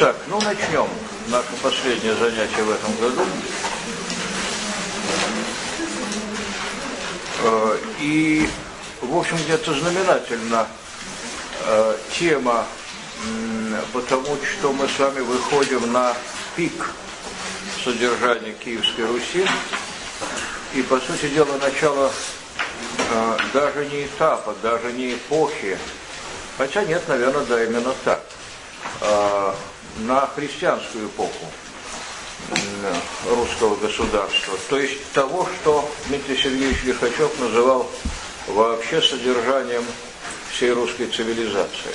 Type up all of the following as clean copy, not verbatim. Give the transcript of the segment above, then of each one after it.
Так, ну начнем наше последнее занятие в этом году. И, в общем, где-то знаменательна тема, потому что мы с вами выходим на пик содержания Киевской Руси. И, по сути дела, начало даже не этапа, даже не эпохи, хотя нет, наверное, да, именно так, на христианскую эпоху русского государства. То есть того, что Дмитрий Сергеевич Лихачев называл вообще содержанием всей русской цивилизации.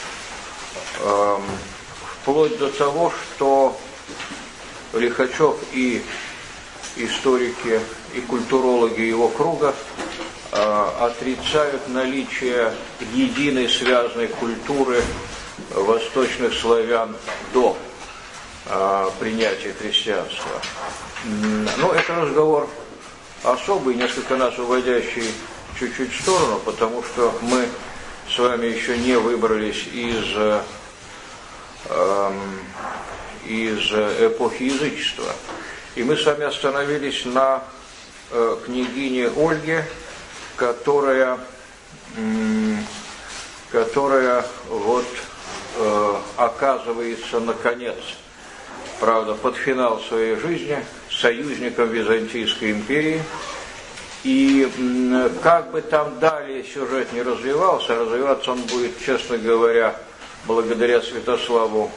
Вплоть до того, что Лихачев и историки, и культурологи его круга отрицают наличие единой связанной культуры восточных славян до принятия христианства. Но это разговор особый, несколько нас уводящий чуть-чуть в сторону, потому что мы с вами еще не выбрались из эпохи язычества. И мы с вами остановились на княгине Ольге, которая вот оказывается, наконец, правда, под финал своей жизни союзником Византийской империи. И как бы там далее сюжет не развивался, развиваться он будет, честно говоря, благодаря Святославу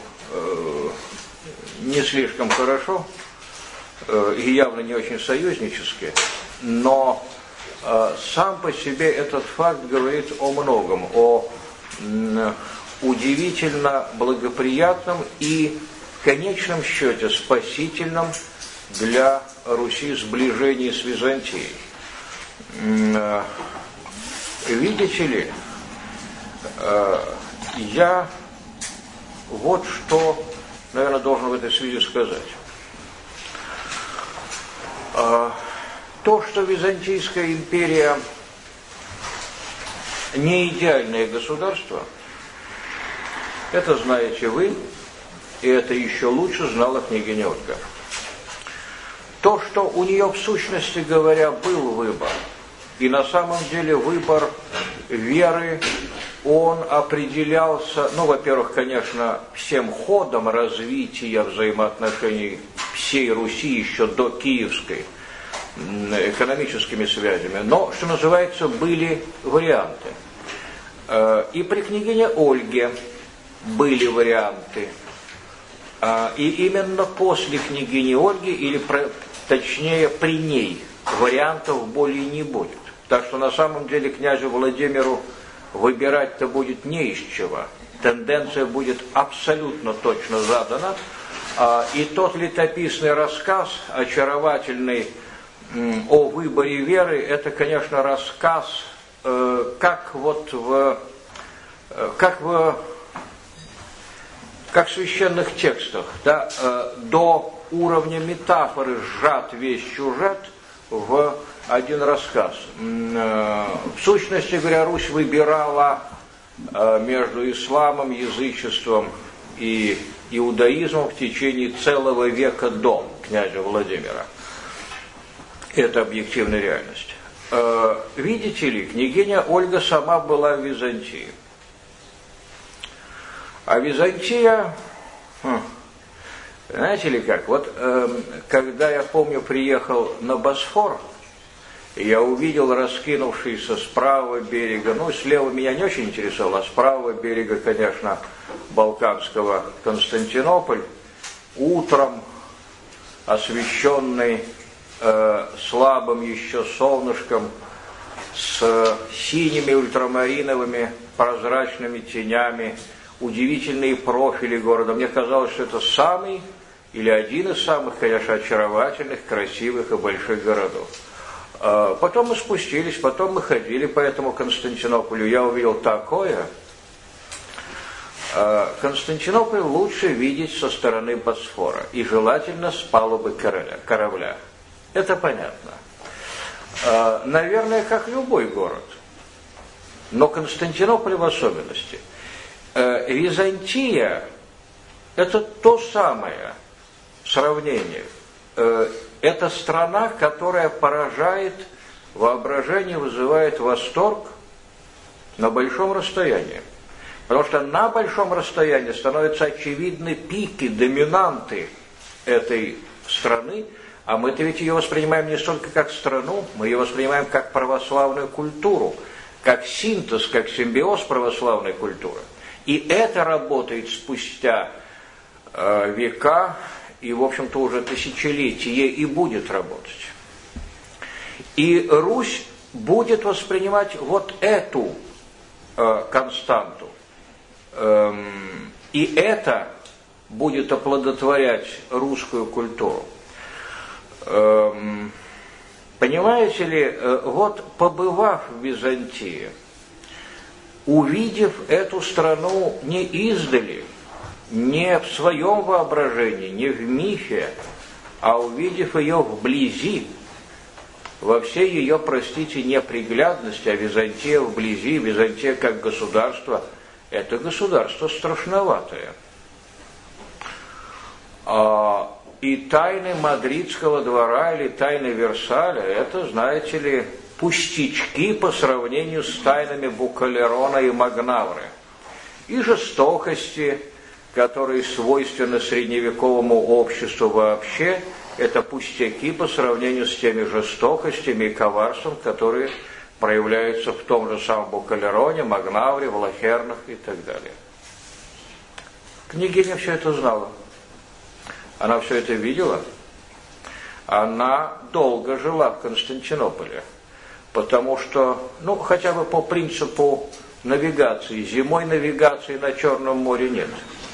не слишком хорошо и явно не очень союзнически, но сам по себе этот факт говорит о многом, о удивительно благоприятном и в конечном счете спасительном для Руси сближении с Византией. Видите ли, я вот что, наверное, должен в этой связи сказать. То, что Византийская империя не идеальное государство, это знаете вы, и это еще лучше знала княгиня Ольга. То, что у нее, в сущности говоря, был выбор, и на самом деле выбор веры, он определялся, ну, во-первых, конечно, всем ходом развития взаимоотношений всей Руси еще до Киевской, экономическими связями, но, что называется, были варианты. И при княгине Ольге были варианты. И именно после княгини Ольги, или точнее при ней, вариантов более не будет. Так что на самом деле князю Владимиру выбирать-то будет не из чего. Тенденция будет абсолютно точно задана. И тот летописный рассказ, очаровательный, о выборе веры, это, конечно, рассказ, как в священных текстах, да, до уровня метафоры сжат весь сюжет в один рассказ. В сущности говоря, Русь выбирала между исламом, язычеством и иудаизмом в течение целого века до князя Владимира. Это объективная реальность. Видите ли, княгиня Ольга сама была в Византии. А Византия, знаете ли как, вот когда я помню приехал на Босфор, я увидел раскинувшийся с правого берега, ну слева меня не очень интересовало, а с правого берега, конечно, Балканского Константинополь, утром освещенный слабым еще солнышком, с синими ультрамариновыми прозрачными тенями, удивительные профили города. Мне казалось, что это самый или один из самых, конечно, очаровательных, красивых и больших городов. Потом мы спустились, потом мы ходили по этому Константинополю. Я увидел такое. Константинополь лучше видеть со стороны Босфора и желательно с палубы корабля. Это понятно. Наверное, как любой город. Но Константинополь в особенности. Византия это то самое сравнение. Это страна, которая поражает воображение, вызывает восторг на большом расстоянии. Потому что на большом расстоянии становятся очевидны пики, доминанты этой страны, а мы-то ведь ее воспринимаем не столько как страну, мы ее воспринимаем как православную культуру, как синтез, как симбиоз православной культуры. И это работает спустя века и, в общем-то, уже тысячелетия и будет работать. И Русь будет воспринимать вот эту константу. И это будет оплодотворять русскую культуру. Понимаете ли, вот побывав в Византии, увидев эту страну не издали, не в своем воображении, не в мифе, а увидев ее вблизи, во всей ее, простите, неприглядности, а Византия вблизи, Византия как государство, это государство страшноватое. И тайны Мадридского двора или тайны Версаля, это, знаете ли, пустячки по сравнению с тайнами Букалерона и Магнавры. И жестокости, которые свойственны средневековому обществу вообще, это пустяки по сравнению с теми жестокостями и коварством, которые проявляются в том же самом Букалероне, Магнавре, Влахернах и так далее. Княгиня все это знала. Она все это видела. Она долго жила в Константинополе, потому что, хотя бы по принципу навигации, зимой навигации на Черном море нет.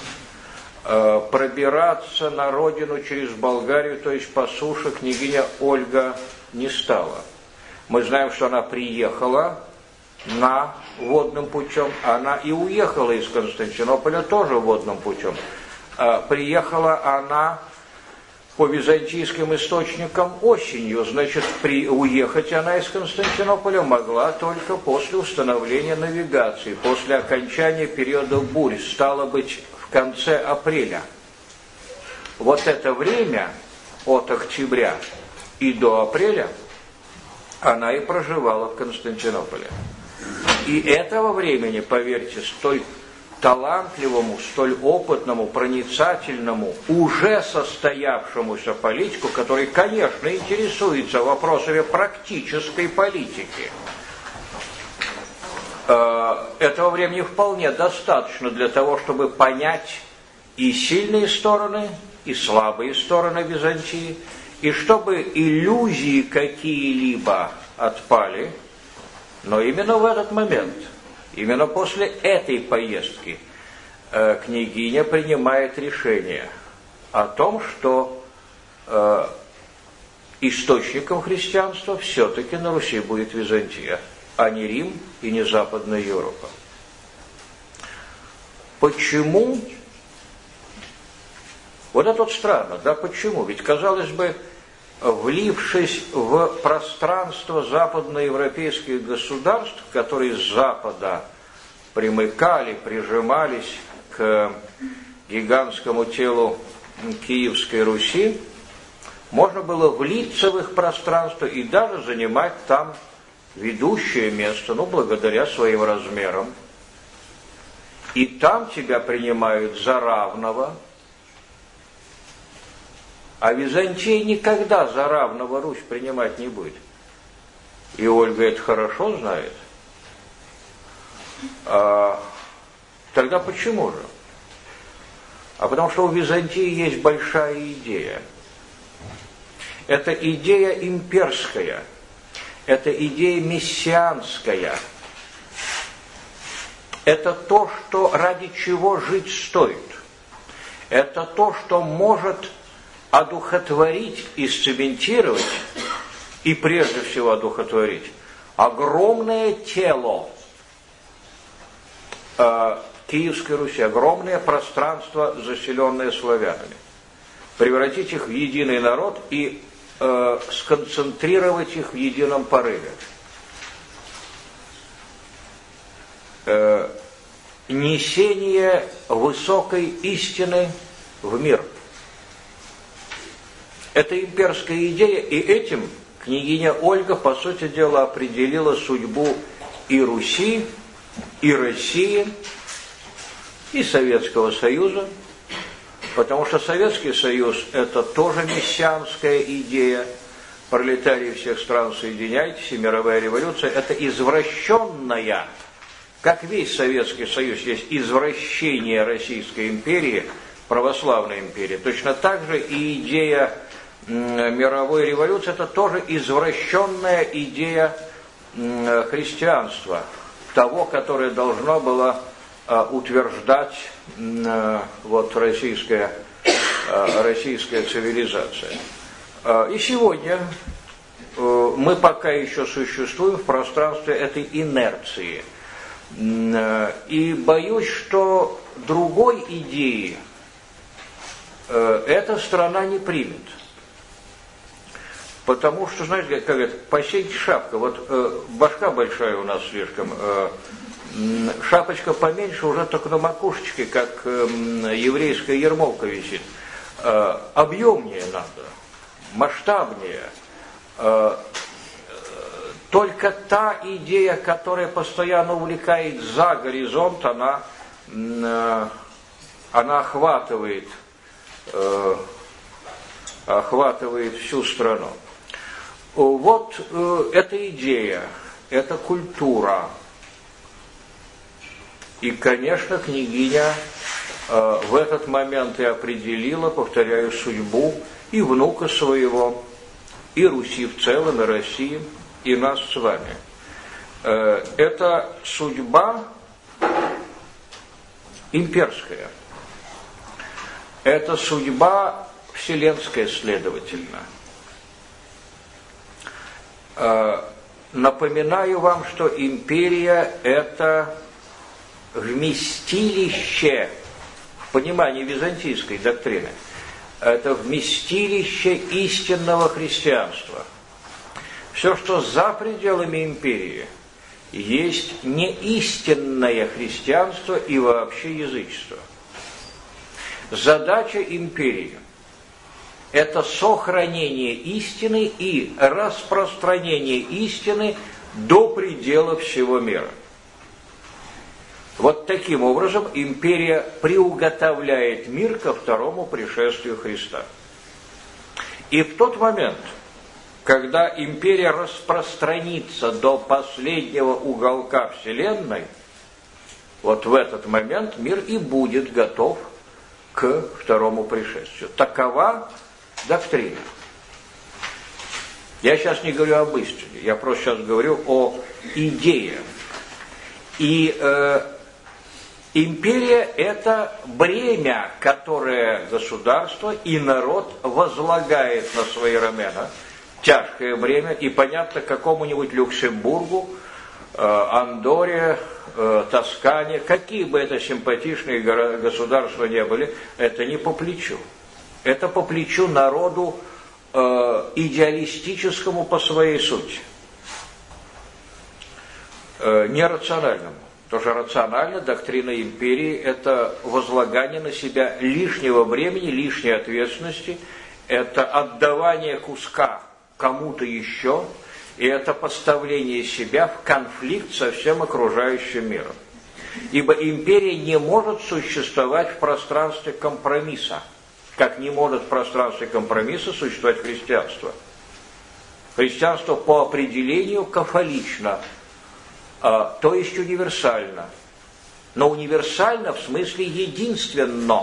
Пробираться на родину через Болгарию, то есть по суше, княгиня Ольга не стала. Мы знаем, что она приехала водным путем, она и уехала из Константинополя тоже водным путем. Приехала она по византийским источникам осенью, значит, уехать она из Константинополя могла только после установления навигации, после окончания периода бурь, стало быть, в конце апреля. Вот это время, от октября и до апреля, она и проживала в Константинополе. И этого времени, поверьте, столь талантливому, столь опытному, проницательному, уже состоявшемуся политику, который, конечно, интересуется вопросами практической политики. Этого времени вполне достаточно для того, чтобы понять и сильные стороны, и слабые стороны Византии, и чтобы иллюзии какие-либо отпали, но именно в этот момент, именно после этой поездки княгиня принимает решение о том, что источником христианства все-таки на Руси будет Византия, а не Рим и не Западная Европа. Почему? Вот это вот странно, да, почему? Ведь, казалось бы, влившись в пространство западноевропейских государств, которые с запада примыкали, прижимались к гигантскому телу Киевской Руси, можно было влиться в их пространство и даже занимать там ведущее место, благодаря своим размерам. И там тебя принимают за равного, а Византия никогда за равного Русь принимать не будет. И Ольга это хорошо знает. Тогда почему же? А потому что у Византии есть большая идея. Это идея имперская. Это идея мессианская. Это то, что ради чего жить стоит. Это то, что может одухотворить и сцементировать, и прежде всего одухотворить, огромное тело Киевской Руси, огромное пространство, заселенное славянами, превратить их в единый народ и сконцентрировать их в едином порыве. Несение высокой истины в мир. Это имперская идея, и этим княгиня Ольга, по сути дела, определила судьбу и Руси, и России, и Советского Союза, потому что Советский Союз – это тоже мессианская идея. Пролетарии всех стран, соединяйтесь, и мировая революция – это извращенная, как весь Советский Союз, есть извращение Российской империи, православной империи. Точно так же и идея мировой революции – это тоже извращенная идея христианства, того, которое должно было утверждать вот, российская цивилизация. И сегодня мы пока еще существуем в пространстве этой инерции. И боюсь, что другой идеи эта страна не примет. Потому что, знаете, как говорят, посейте шапка. Вот башка большая у нас слишком, шапочка поменьше, уже только на макушечке, как еврейская ермолка висит. Объемнее надо, масштабнее. Только та идея, которая постоянно увлекает за горизонт, она охватывает всю страну. Вот эта идея, эта культура. И, конечно, княгиня в этот момент и определила, повторяю, судьбу и внука своего, и Руси в целом, и России, и нас с вами. Это судьба имперская. Это судьба вселенская, следовательно. Напоминаю вам, что империя – это вместилище, в понимании византийской доктрины, это вместилище истинного христианства. Все, что за пределами империи, есть неистинное христианство и вообще язычество. Задача империи – это сохранение истины и распространение истины до предела всего мира. Вот таким образом империя приуготовляет мир ко второму пришествию Христа. И в тот момент, когда империя распространится до последнего уголка Вселенной, вот в этот момент мир и будет готов к второму пришествию. Такова доктрина. Я сейчас не говорю об истине, я просто сейчас говорю о идее. И империя – это бремя, которое государство и народ возлагает на свои рамена. Тяжкое бремя, и понятно, какому-нибудь Люксембургу, Андорре, Тоскане, какие бы это симпатичные государства не были, это не по плечу. Это по плечу народу идеалистическому по своей сути, нерациональному. Тоже рационально доктрина империи – это возлагание на себя лишнего времени, лишней ответственности, это отдавание куска кому-то еще, и это поставление себя в конфликт со всем окружающим миром. Ибо империя не может существовать в пространстве компромисса, как не может в пространстве компромисса существовать христианство. Христианство по определению кафолично, то есть универсально. Но универсально в смысле единственно.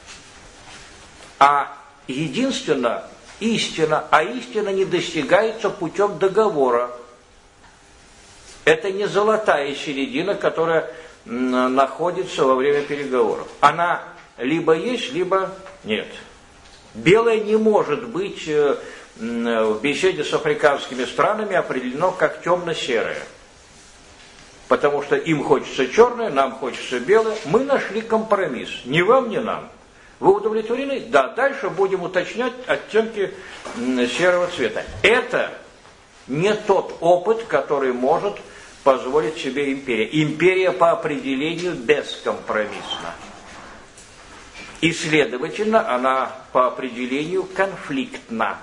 А единственно истина, а истина не достигается путем договора. Это не золотая середина, которая находится во время переговоров. Она либо есть, либо нет. Белое не может быть в беседе с африканскими странами определено как темно-серое. Потому что им хочется черное, нам хочется белое. Мы нашли компромисс. Ни вам, ни нам. Вы удовлетворены? Да, дальше будем уточнять оттенки серого цвета. Это не тот опыт, который может позволить себе империя. Империя по определению бескомпромиссна. И, следовательно, она по определению конфликтна.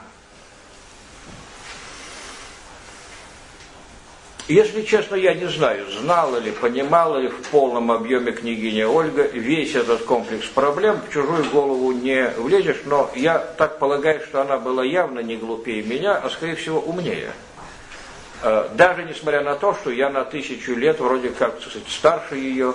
Если честно, я не знаю, знала ли, понимала ли в полном объеме княгиня Ольга весь этот комплекс проблем, в чужую голову не влезешь, но я так полагаю, что она была явно не глупее меня, а скорее всего умнее. Даже несмотря на то, что я на 1000 лет, вроде как, так сказать, старше ее,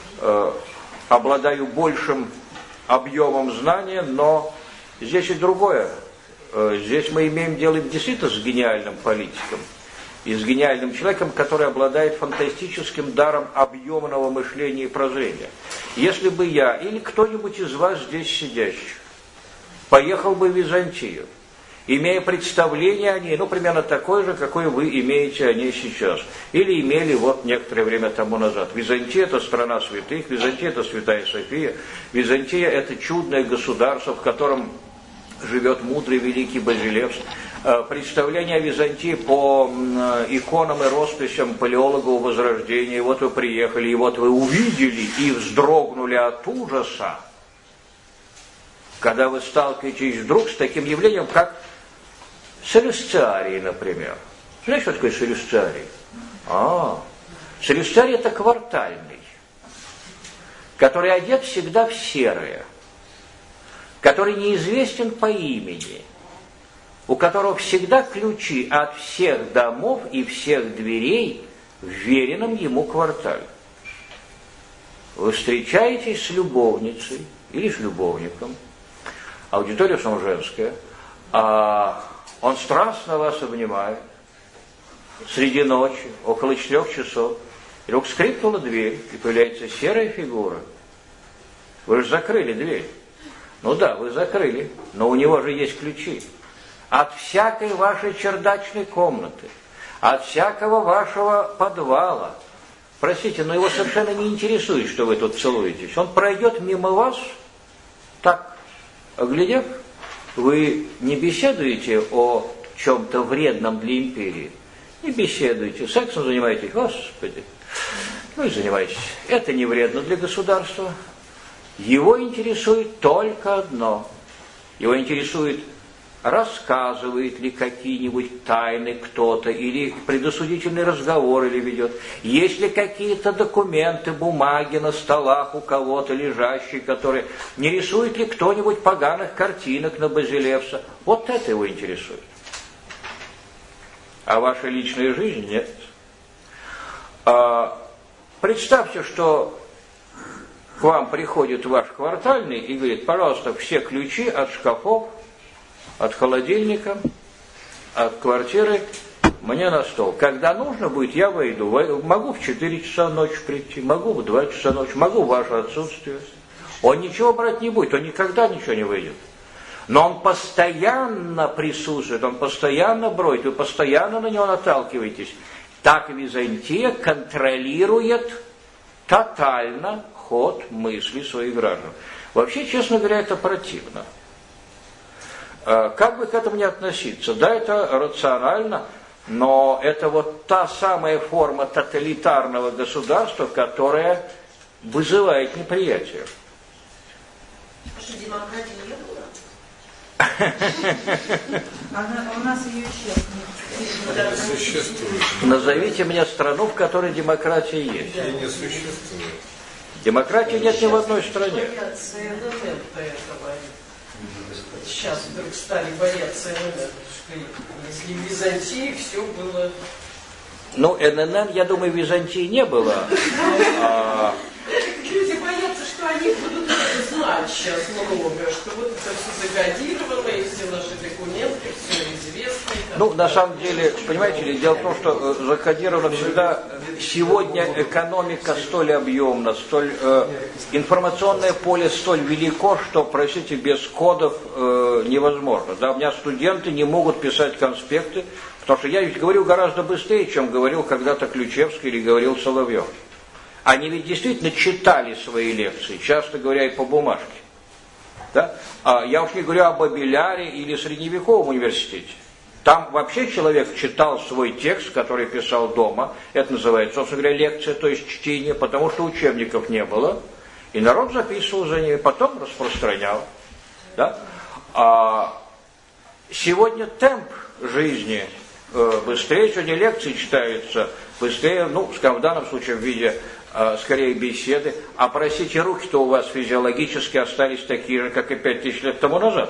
обладаю большим объемом знания, но здесь и другое. Здесь мы имеем дело действительно с гениальным политиком. И с гениальным человеком, который обладает фантастическим даром объемного мышления и прозрения. Если бы я или кто-нибудь из вас здесь сидящих поехал бы в Византию, имея представление о ней, примерно такое же, какое вы имеете о ней сейчас, или имели вот некоторое время тому назад. Византия – это страна святых, Византия – это Святая София, Византия – это чудное государство, в котором живет мудрый великий Базилевс. Представление о Византии по иконам и росписям палеологов Возрождения. И вот вы приехали, и вот вы увидели и вздрогнули от ужаса, когда вы сталкиваетесь вдруг с таким явлением, как селестиарий, например. Знаете, что такое селестиарий? Селестиарий – это квартальный, который одет всегда в серое, который неизвестен по имени, у которого всегда ключи от всех домов и всех дверей в веренном ему квартале. Вы встречаетесь с любовницей или с любовником, аудитория сама женская, он страстно вас обнимает, среди ночи, около 4 часов, и вдруг скрипнула дверь, и появляется серая фигура. Вы же закрыли дверь. Ну да, вы закрыли, но у него же есть ключи. От всякой вашей чердачной комнаты, от всякого вашего подвала. Простите, но его совершенно не интересует, что вы тут целуетесь. Он пройдет мимо вас, так, оглядев, вы не беседуете о чем-то вредном для империи. Не беседуете, сексом занимаетесь, Господи. Ну и занимайтесь. Это не вредно для государства. Его интересует только одно. Его интересует, рассказывает ли какие-нибудь тайны кто-то, или предосудительный разговор или ведет. Есть ли какие-то документы, бумаги на столах у кого-то лежащие, которые... Не рисует ли кто-нибудь поганых картинок на Базилевса? Вот это его интересует. А ваша личная жизнь нет. Представьте, что к вам приходит ваш квартальный и говорит: пожалуйста, все ключи от шкафов, от холодильника, от квартиры мне на стол. Когда нужно будет, я войду. Могу в 4 часа ночи прийти, могу в 2 часа ночи, могу в ваше отсутствие. Он ничего брать не будет, он никогда ничего не выйдет. Но он постоянно присутствует, он постоянно бродит, вы постоянно на него наталкиваетесь. Так Византия контролирует тотально ход мыслей своих граждан. Вообще, честно говоря, это противно. Как бы к этому ни относиться? Да, это рационально, но это вот та самая форма тоталитарного государства, которая вызывает неприятие. Что, демократии не было? У нас ее сейчас нет. Назовите мне страну, в которой демократия есть. И не существует. Демократии нет ни в одной стране. Сейчас вдруг стали бояться ННН, что если в Византии все было... Ну, ННН, я думаю, в Византии не было. Люди боятся, что они будут знать сейчас много, что вот это все закодировано, и все наши документы, все известно. Ну, на самом деле, понимаете ли, дело в том, что закодировано всегда. Сегодня экономика столь объемна, информационное поле столь велико, что, простите, без кодов невозможно. Да, у меня студенты не могут писать конспекты, потому что я ведь говорю гораздо быстрее, чем говорил когда-то Ключевский или говорил Соловьев. Они ведь действительно читали свои лекции, часто говоря, и по бумажке. Да? Я уж не говорю об Абеляре или Средневековом университете. Там вообще человек читал свой текст, который писал дома. Это называется, собственно говоря, лекция, то есть чтение, потому что учебников не было. И народ записывал за ней, потом распространял. Да? А сегодня темп жизни быстрее, сегодня лекции читаются быстрее, скажем, в данном случае в виде скорее беседы, а простите, руки-то у вас физиологически остались такие же, как и 5000 лет тому назад.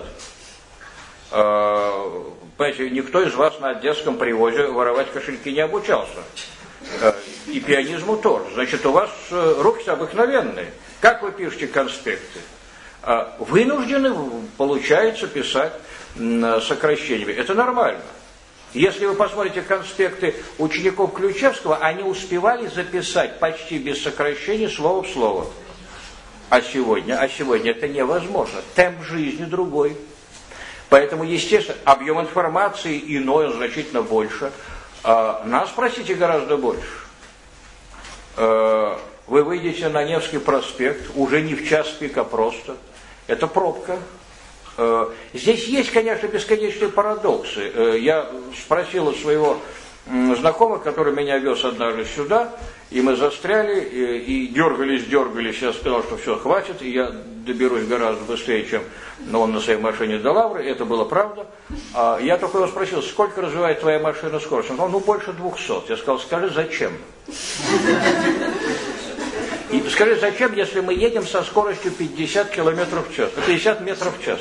Понимаете, никто из вас на одесском привозе воровать кошельки не обучался. И пианизму тоже. Значит, у вас руки обыкновенные. Как вы пишете конспекты? Вынуждены, получается, писать сокращениями. Это нормально. Если вы посмотрите конспекты учеников Ключевского, они успевали записать почти без сокращений слово в слово. А сегодня это невозможно. Темп жизни другой. Поэтому, естественно, объем информации иной, значительно больше. Нас, простите, гораздо больше. Вы выйдете на Невский проспект, уже не в час пик, а просто. Это пробка. Здесь есть, конечно, бесконечные парадоксы. Я спросил у своего знакомого, который меня вез однажды сюда, и мы застряли, и дергались. Я сказал, что все, хватит, и я доберусь гораздо быстрее, чем он на своей машине до Лавры. Это было правда. Я только его спросил, сколько развивает твоя машина скорость? Он сказал, больше 200. Я сказал, скажи, зачем? И скажи, зачем, если мы едем со скоростью 50 километров в час, 50 метров в час?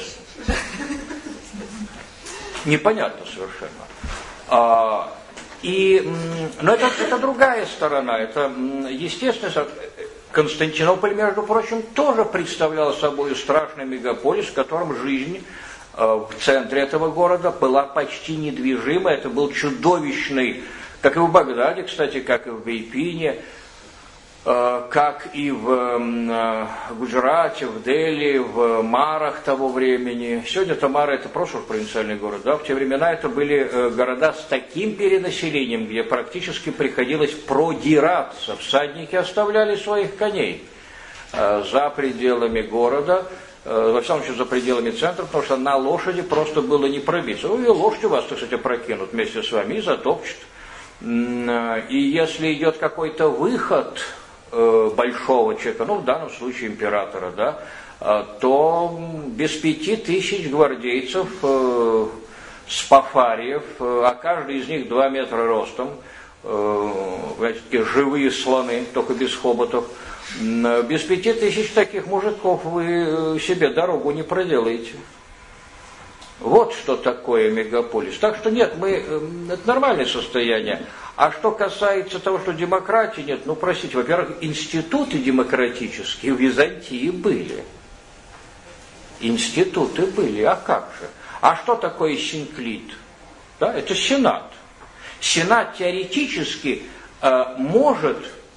Непонятно совершенно. Но это другая сторона. Это, естественно, Константинополь, между прочим, тоже представлял собой страшный мегаполис, в котором жизнь в центре этого города была почти недвижима. Это был чудовищный, как и в Багдаде, кстати, как и в Бейпине, как и в Гуджарате, в Дели, в Марах того времени. Сегодня Тамара это прошлый провинциальный город, да? В те времена это были города с таким перенаселением, где практически приходилось продираться. Всадники оставляли своих коней за пределами города, во всяком случае за пределами центра, потому что на лошади просто было не пробиться. И лошадь у вас, так сказать, опрокинут вместе с вами и затопчет. И если идет какой-то выход большого человека, в данном случае императора, да, то без 5000 гвардейцев, спафариев, а каждый из них 2 метра ростом, такие живые слоны, только без хоботов, без 5000 таких мужиков вы себе дорогу не проделаете. Вот что такое мегаполис. Так что нет, это нормальное состояние. А что касается того, что демократии нет, простите, во-первых, институты демократические в Византии были. Институты были, а как же? А что такое синклит? Да, это сенат. Сенат теоретически может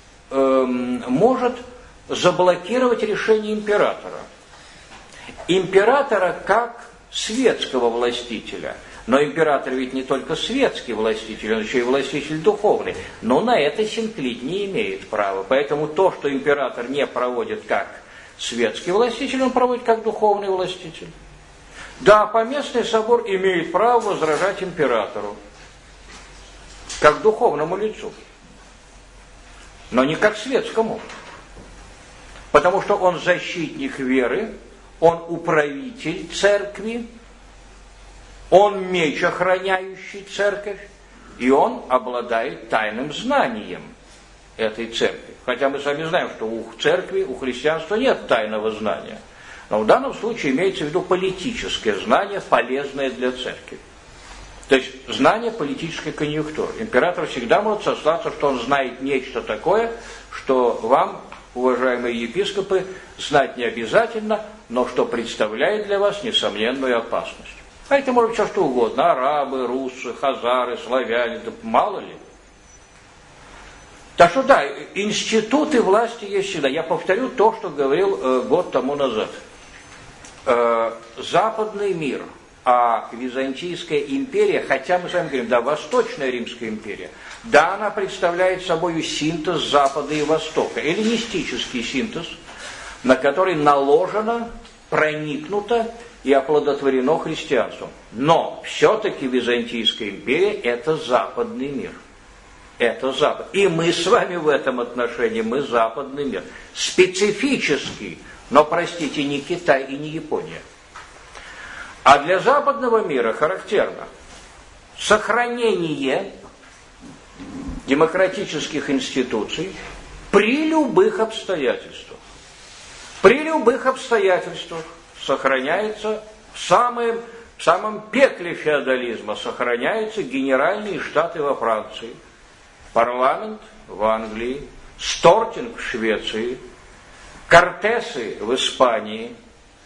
заблокировать решение императора. Императора как светского властителя. Но император ведь не только светский властитель, он еще и властитель духовный. Но на это синклит не имеет права. Поэтому то, что император не проводит как светский властитель, он проводит как духовный властитель. Да, поместный собор имеет право возражать императору, как духовному лицу, но не как светскому. Потому что он защитник веры, он управитель церкви, он меч, охраняющий церковь, и он обладает тайным знанием этой церкви. Хотя мы сами знаем, что у церкви, у христианства нет тайного знания. Но в данном случае имеется в виду политическое знание, полезное для церкви. То есть знание политической конъюнктуры. Император всегда может сослаться, что он знает нечто такое, что вам, уважаемые епископы, знать не обязательно, но что представляет для вас несомненную опасность. А это может быть все что угодно. Арабы, русы, хазары, славяне, да мало ли. Так что да, институты власти есть всегда. Я повторю то, что говорил год тому назад. Западный мир, а Византийская империя, хотя мы с вами говорим, да, Восточная Римская империя, да, она представляет собой синтез Запада и Востока, эллинистический синтез, на который наложено, проникнуто и оплодотворено христианством. Но все-таки Византийская империя – это западный мир. Это Запад. И мы с вами в этом отношении, мы западный мир. Специфический, но, простите, не Китай и не Япония. А для западного мира характерно сохранение демократических институций при любых обстоятельствах. При любых обстоятельствах сохраняется в самом пекле феодализма сохраняются генеральные штаты во Франции, парламент в Англии, Стортинг в Швеции, Кортесы в Испании,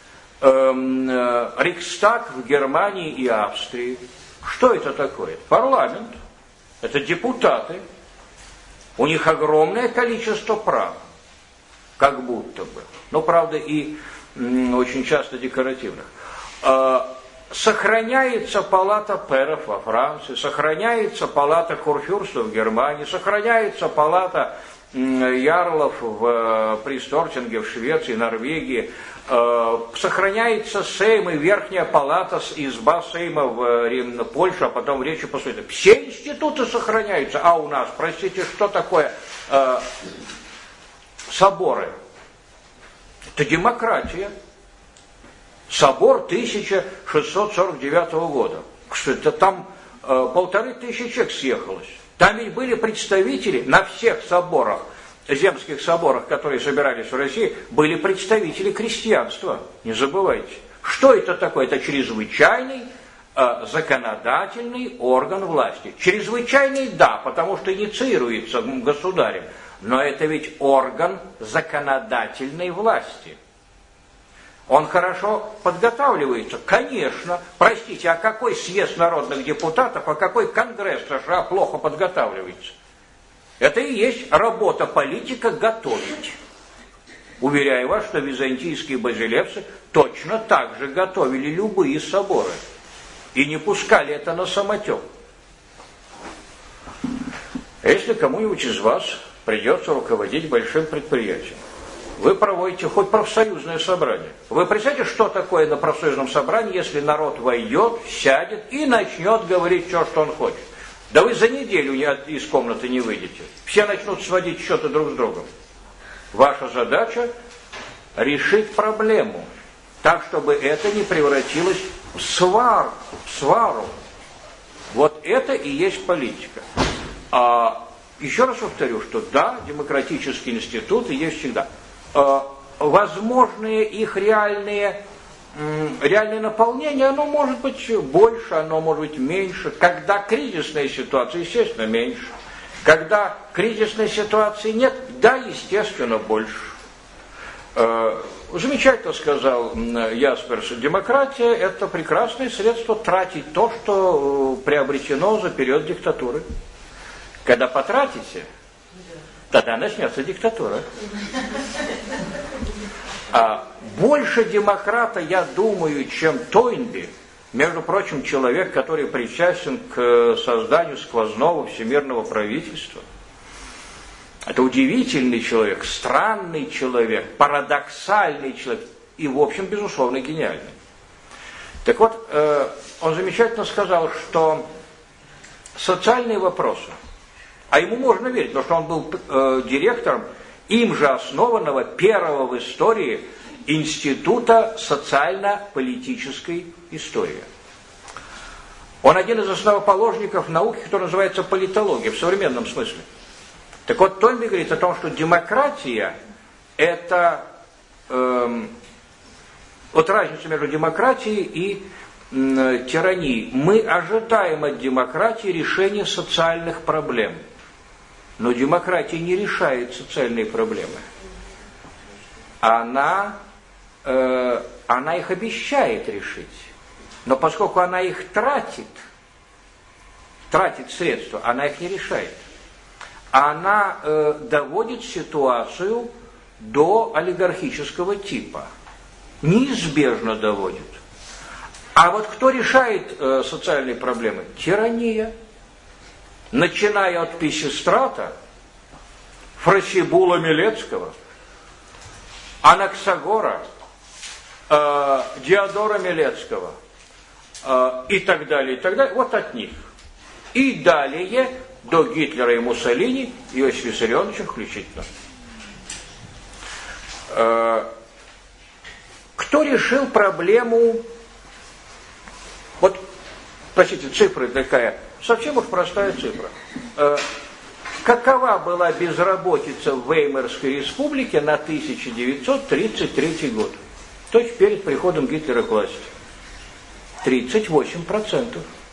Рейхстаг в Германии и Австрии. Что это такое? Парламент. Это депутаты. У них огромное количество прав. Как будто бы. Но, правда, и очень часто декоративных. Сохраняется палата пэров во Франции, сохраняется палата курфюрстов в Германии, сохраняется палата ярлов при Стортинге в Швеции, Норвегии, сохраняется Сейм и Верхняя палата, изба Сейма в Польше, а потом в Речи Посполитой. Все институты сохраняются. А у нас, простите, что такое соборы? Это демократия. Собор 1649 года. Что-то там 1500 человек съехалось. Там ведь были представители на всех соборах, земских соборах, которые собирались в России, были представители крестьянства. Не забывайте. Что это такое? Это чрезвычайный законодательный орган власти. Чрезвычайный, да, потому что инициируется государем. Но это ведь орган законодательной власти. Он хорошо подготавливается, конечно. Простите, а какой съезд народных депутатов, а какой конгресс США плохо подготавливается? Это и есть работа политика готовить. Уверяю вас, что византийские базилевсы точно так же готовили любые соборы. И не пускали это на самотек. Если кому-нибудь из вас придется руководить большим предприятием, вы проводите хоть профсоюзное собрание. Вы представляете, что такое на профсоюзном собрании, если народ войдет, сядет и начнет говорить все, что он хочет? Да вы за неделю из комнаты не выйдете. Все начнут сводить счеты друг с другом. Ваша задача – решить проблему так, чтобы это не превратилось в свару. Вот это и есть политика. Еще раз повторю, что да, демократические институты есть всегда. Возможные их реальное наполнение, оно может быть больше, оно может быть меньше. Когда кризисная ситуация, естественно, меньше. Когда кризисной ситуации нет, да, естественно, больше. Замечательно сказал Ясперс, демократия – это прекрасное средство тратить то, что приобретено за период диктатуры. Когда потратите, тогда начнется диктатура. Больше демократа, я думаю, чем Тойнби, между прочим, человек, который причастен к созданию сквозного всемирного правительства. Это удивительный человек, странный человек, парадоксальный человек и, в общем, безусловно, гениальный. Так вот, он замечательно сказал, что социальные вопросы, а ему можно верить, потому что он был директором им же основанного первого в истории Института социально-политической истории. Он один из основоположников науки, которая называется политология в современном смысле. Так вот, Тойнби говорит о том, что демократия – это вот разница между демократией и тиранией. Мы ожидаем от демократии решения социальных проблем. Но демократия не решает социальные проблемы. Она их обещает решить. Но поскольку она их тратит средства, она их не решает. Она доводит ситуацию до олигархического типа. Неизбежно доводит. А вот кто решает социальные проблемы? Тирания. Начиная от Писистрата, Фросибула Милецкого, Анаксагора, Диодора Милецкого и так далее, вот от них. И далее до Гитлера и Муссолини, Иосифа Виссарионовича включительно. Кто решил проблему, вот, простите, цифра такая, совсем уж простая цифра. Какова была безработица в Веймарской республике на 1933 год? То есть перед приходом Гитлера к власти. 38%.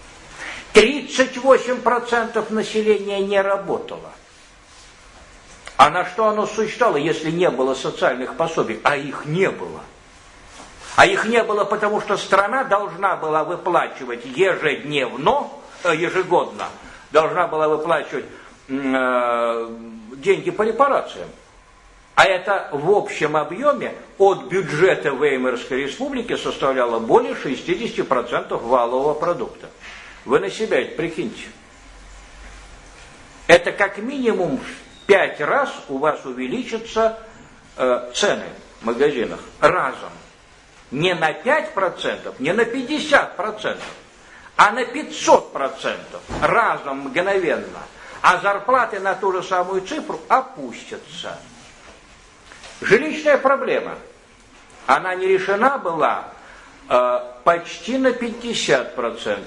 38% населения не работало. А на что оно существовало, если не было социальных пособий? А их не было. А их не было, потому что страна должна была выплачивать ежегодно, должна была выплачивать деньги по репарациям. А это в общем объеме от бюджета Веймарской республики составляло более 60% валового продукта. Вы на себя это прикиньте. Это как минимум в 5 раз у вас увеличатся цены в магазинах разом. Не на 5%, не на 50%, а на 500% разом мгновенно. А зарплаты на ту же самую цифру опустятся. Жилищная проблема, она не решена была почти на 50%.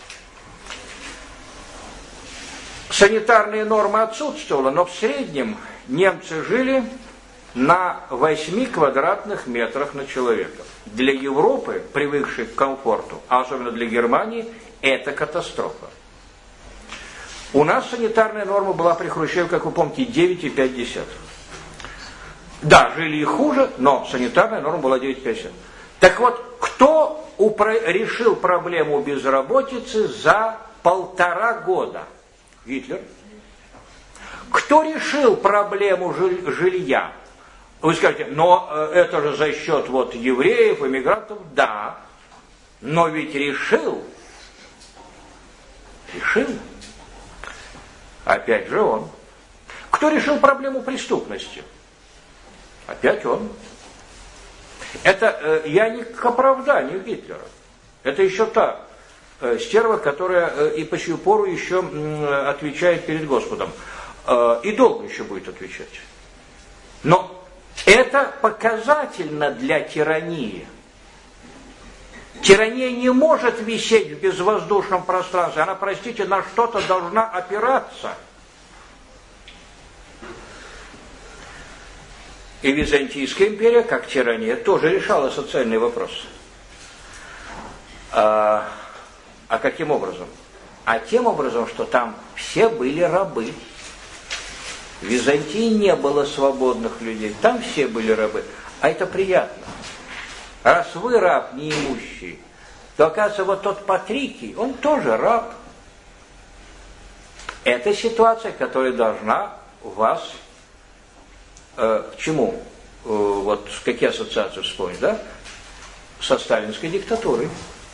Санитарные нормы отсутствовали, но в среднем немцы жили на 8 квадратных метрах на человека. Для Европы, привыкшей к комфорту, а особенно для Германии, это катастрофа. У нас санитарная норма была при Хрущеве, как вы помните, 9,5. Да, жили и хуже, но санитарная норма была 9,50. Так вот, кто решил проблему безработицы за 1,5 года? Гитлер. Кто решил проблему жилья? Вы скажете, но это же за счет вот евреев, иммигрантов. Да, но ведь решил. Опять же он. Кто решил проблему преступности? Опять он. Это я не к оправданию Гитлера. Это еще та стерва, которая и по сию пору еще отвечает перед Господом. И долго еще будет отвечать. Но это показательно для тирании. Тирания не может висеть в безвоздушном пространстве. Она, простите, на что-то должна опираться. И Византийская империя, как тирания, тоже решала социальные вопросы. А каким образом? А тем образом, что там все были рабы. В Византии не было свободных людей, там все были рабы. А это приятно. Раз вы раб неимущий, то, оказывается, вот тот Патрикий, он тоже раб. Это ситуация, которая должна вас к чему? Вот какие ассоциации вспомнить, да? Со сталинской диктатурой.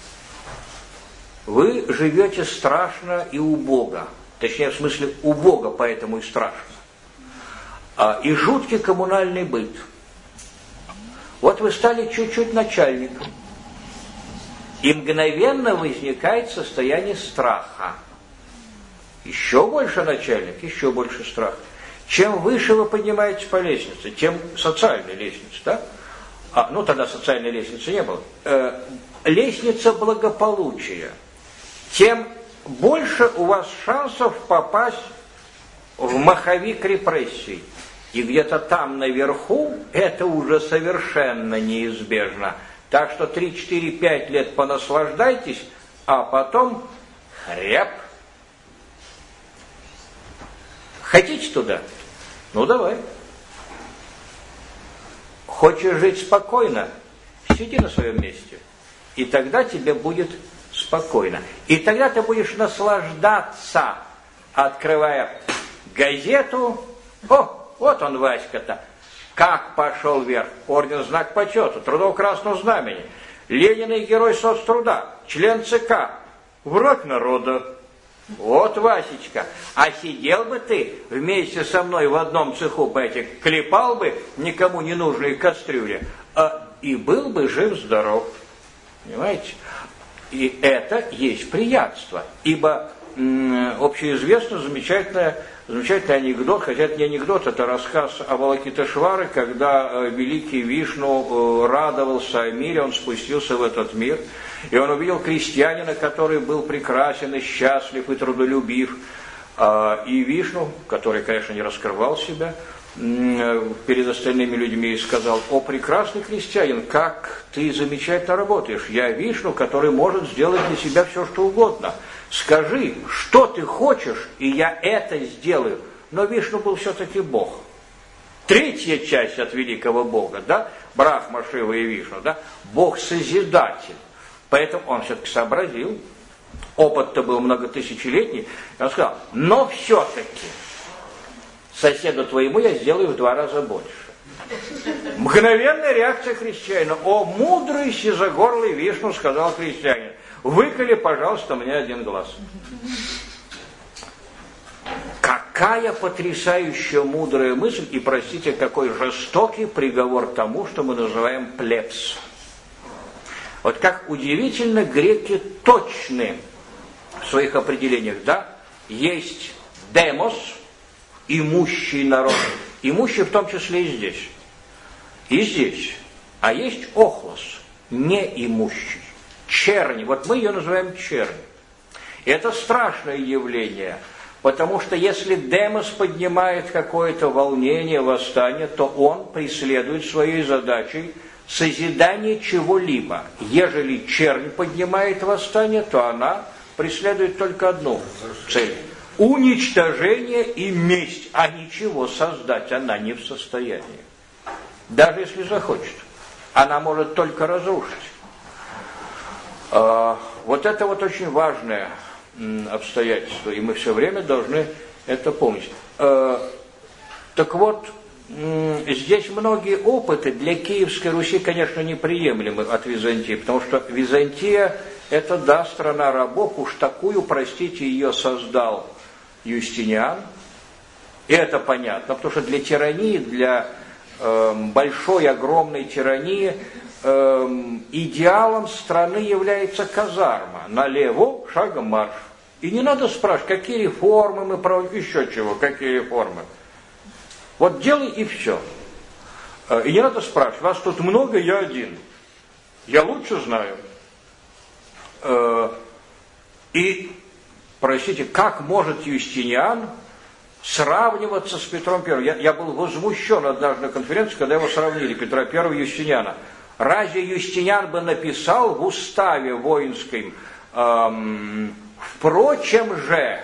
Вы живете страшно и убого. Точнее, в смысле убого, поэтому и страшно. И жуткий коммунальный быт. Вот вы стали чуть-чуть начальником. И мгновенно возникает состояние страха. Еще больше начальник, еще больше страха. Чем выше вы поднимаетесь по лестнице, тем социальной лестнице, да? Ну, тогда социальной лестницы не было. Лестница благополучия. Тем больше у вас шансов попасть в маховик репрессий. И где-то там наверху это уже совершенно неизбежно. Так что 3, 4, 5 лет понаслаждайтесь, а потом хряп. Хотите туда? Ну давай. Хочешь жить спокойно? Сиди на своем месте. И тогда тебе будет спокойно. И тогда ты будешь наслаждаться, открывая газету. О, вот он, Васька-то. Как пошел вверх. Орден Знак Почета, Трудов Красного Знамени, Ленин и Герой соцтруда, член ЦК, враг народа. Вот, Васечка, а сидел бы ты вместе со мной в одном цеху, понимаете, клепал бы никому не нужные кастрюли, и был бы жив-здоров. Понимаете? И это есть приятство. Ибо общеизвестный, замечательный анекдот, хотя это не анекдот, это рассказ Авалокитешвары, когда великий Вишну радовался о мире, он спустился в этот мир, и он увидел крестьянина, который был прекрасен и счастлив и трудолюбив, и Вишну, который, конечно, не раскрывал себя перед остальными людьми, и сказал: «О, прекрасный крестьянин, как ты замечательно работаешь, я Вишну, который может сделать для себя все, что угодно. Скажи, что ты хочешь, и я это сделаю». Но Вишну был все-таки Бог. Третья часть от великого Бога, да, Брахма, Шива и Вишну, да, Бог-созидатель. Поэтому он все-таки сообразил, опыт-то был многотысячелетний, и он сказал: но все-таки соседу твоему я сделаю в 2 раза больше. Мгновенная реакция крестьянина: «О, мудрый сизогорлый Вишну», — сказал крестьянин, — «выколи, пожалуйста, мне 1 глаз». Какая потрясающая мудрая мысль, и, простите, какой жестокий приговор тому, что мы называем плебс. Вот как удивительно греки точны в своих определениях, да? Есть демос, имущий народ, имущий в том числе и здесь. И здесь. А есть охлос, неимущий, чернь. Вот мы ее называем чернь. И это страшное явление, потому что если демос поднимает какое-то волнение, восстание, то он преследует своей задачей созидание чего-либо. Ежели чернь поднимает восстание, то она преследует только одну цель – уничтожение и месть, а ничего создать она не в состоянии. Даже если захочет, она может только разрушить. Вот это вот очень важное обстоятельство, и мы все время должны это помнить. Так вот, здесь многие опыты для Киевской Руси, конечно, неприемлемы от Византии, потому что Византия – это, да, страна рабов, уж такую, простите, ее создал Юстиниан, и это понятно, потому что для тирании, для большой, огромной тирании, идеалом страны является казарма. Налево, шагом марш. И не надо спрашивать, какие реформы мы проводим, еще чего, какие реформы. Вот делай и все. И не надо спрашивать, вас тут много, я один. Я лучше знаю. И, простите, как может Юстиниан сравниваться с Петром I? Я был возмущен однажды на конференции, когда его сравнили, Петра I и Юстиниана. Разве Юстиниан бы написал в уставе воинском: впрочем же,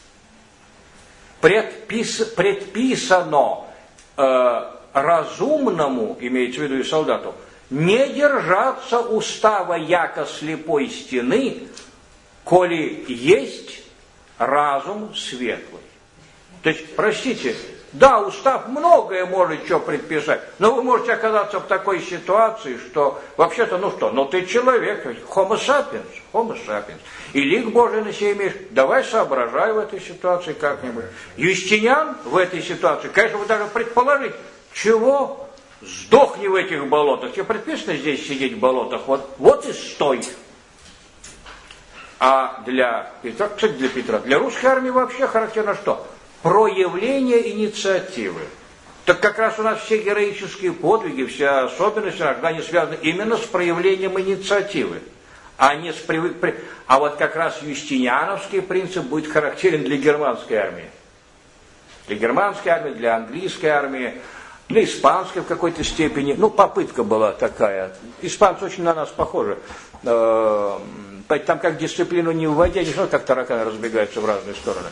предписано разумному, имеется в виду и солдату, не держаться устава яко слепой стены, коли есть разум светлый. То есть, простите, да, устав многое может что предписать, но вы можете оказаться в такой ситуации, что вообще-то, ты человек, homo sapiens, и лик Божий на себе имеешь, давай соображай в этой ситуации как-нибудь. Юстиниан в этой ситуации, конечно, вы даже предположить, чего? Сдохни в этих болотах, тебе предписано здесь сидеть в болотах, вот и стой. А для Петра, кстати, для русской армии вообще характерно что? Проявление инициативы. Так как раз у нас все героические подвиги, вся особенность, они связаны именно с проявлением инициативы, а не с А вот как раз юстиниановский принцип будет характерен для германской армии. Для германской армии, для английской армии, для испанской в какой-то степени. Попытка была такая. Испанцы очень на нас похожи. Там как дисциплину не вводя, не знаю, как тараканы разбегаются в разные стороны.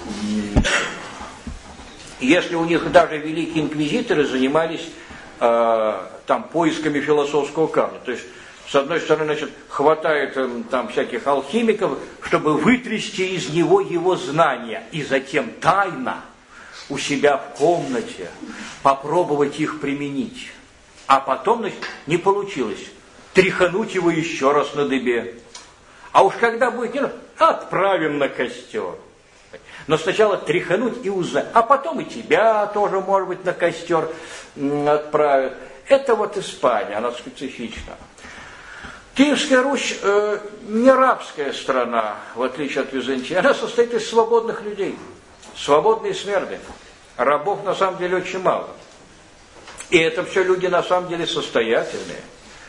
Если у них даже великие инквизиторы занимались поисками философского камня, то есть с одной стороны, хватает всяких алхимиков, чтобы вытрясти из него его знания, и затем тайно у себя в комнате попробовать их применить. А потом, не получилось, тряхануть его еще раз на дыбе. А уж когда будет, отправим на костер. Но сначала тряхануть и узнать, а потом и тебя тоже, может быть, на костер отправят. Это Испания, она специфична. Киевская Русь не рабская страна, в отличие от Византии. Она состоит из свободных людей, свободные смерды. Рабов на самом деле очень мало. И это все люди на самом деле состоятельные.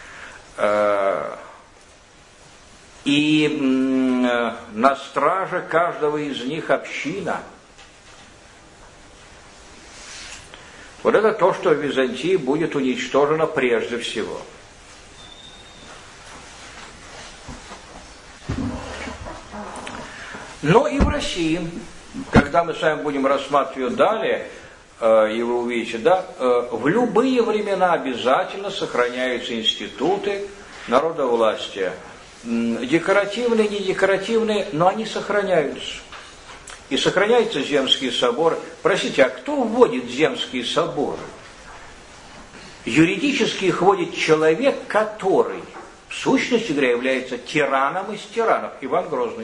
И на страже каждого из них община. Вот это то, что в Византии будет уничтожено прежде всего. Но и в России, когда мы с вами будем рассматривать далее, и вы увидите, да, в любые времена обязательно сохраняются институты народовластия. Декоративные, не декоративные, но они сохраняются. И сохраняются земские соборы. Простите, а кто вводит земские соборы? Юридически их вводит человек, который, в сущности говоря, является тираном из тиранов, Иван Грозный.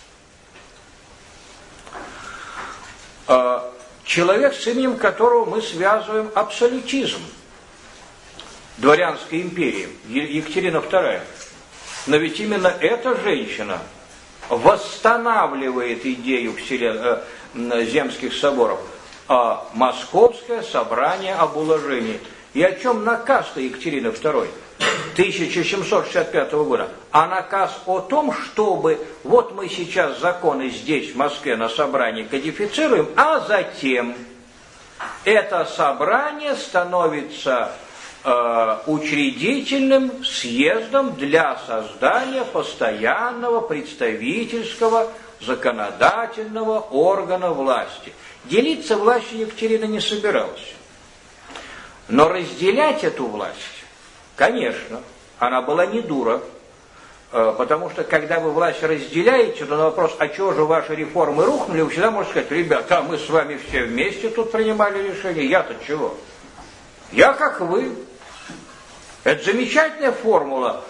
Человек, с именем которого мы связываем абсолютизм дворянской империи, Екатерина II. Но ведь именно эта женщина восстанавливает идею земских соборов, Московское собрание об уложении. И о чем наказ-то Екатерины II 1765 года? А наказ о том, чтобы вот мы сейчас законы здесь, в Москве, на собрании кодифицируем, а затем это собрание становится учредительным съездом для создания постоянного представительского законодательного органа власти. Делиться властью Екатерина не собиралась. Но разделять эту власть, конечно, она была не дура, потому что когда вы власть разделяете, то на вопрос, а чего же ваши реформы рухнули, вы всегда можете сказать, ребята, мы с вами все вместе тут принимали решение, я-то чего? Я как вы. Это замечательная формула.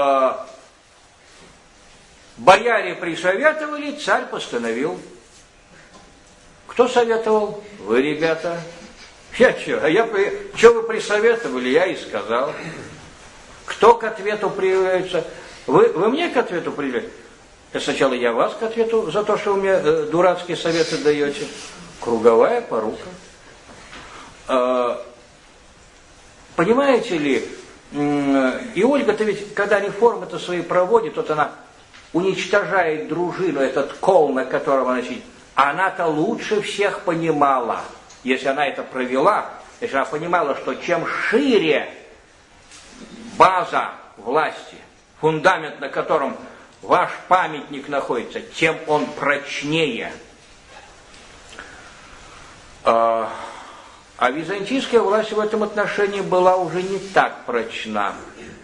Бояре присоветовали, царь постановил. Кто советовал? Вы, ребята. Я что? Что вы присоветовали, я и сказал. Кто к ответу проявляется? Вы мне к ответу проявляете? Сначала я вас к ответу за то, что вы мне дурацкие советы даете. Круговая порука. Понимаете ли, и Ольга-то ведь, когда реформы-то свои проводит, вот она уничтожает дружину, этот кол, на котором она сидит, она-то лучше всех понимала, если она это провела, если она понимала, что чем шире база власти, фундамент, на котором ваш памятник находится, тем он прочнее. А византийская власть в этом отношении была уже не так прочна.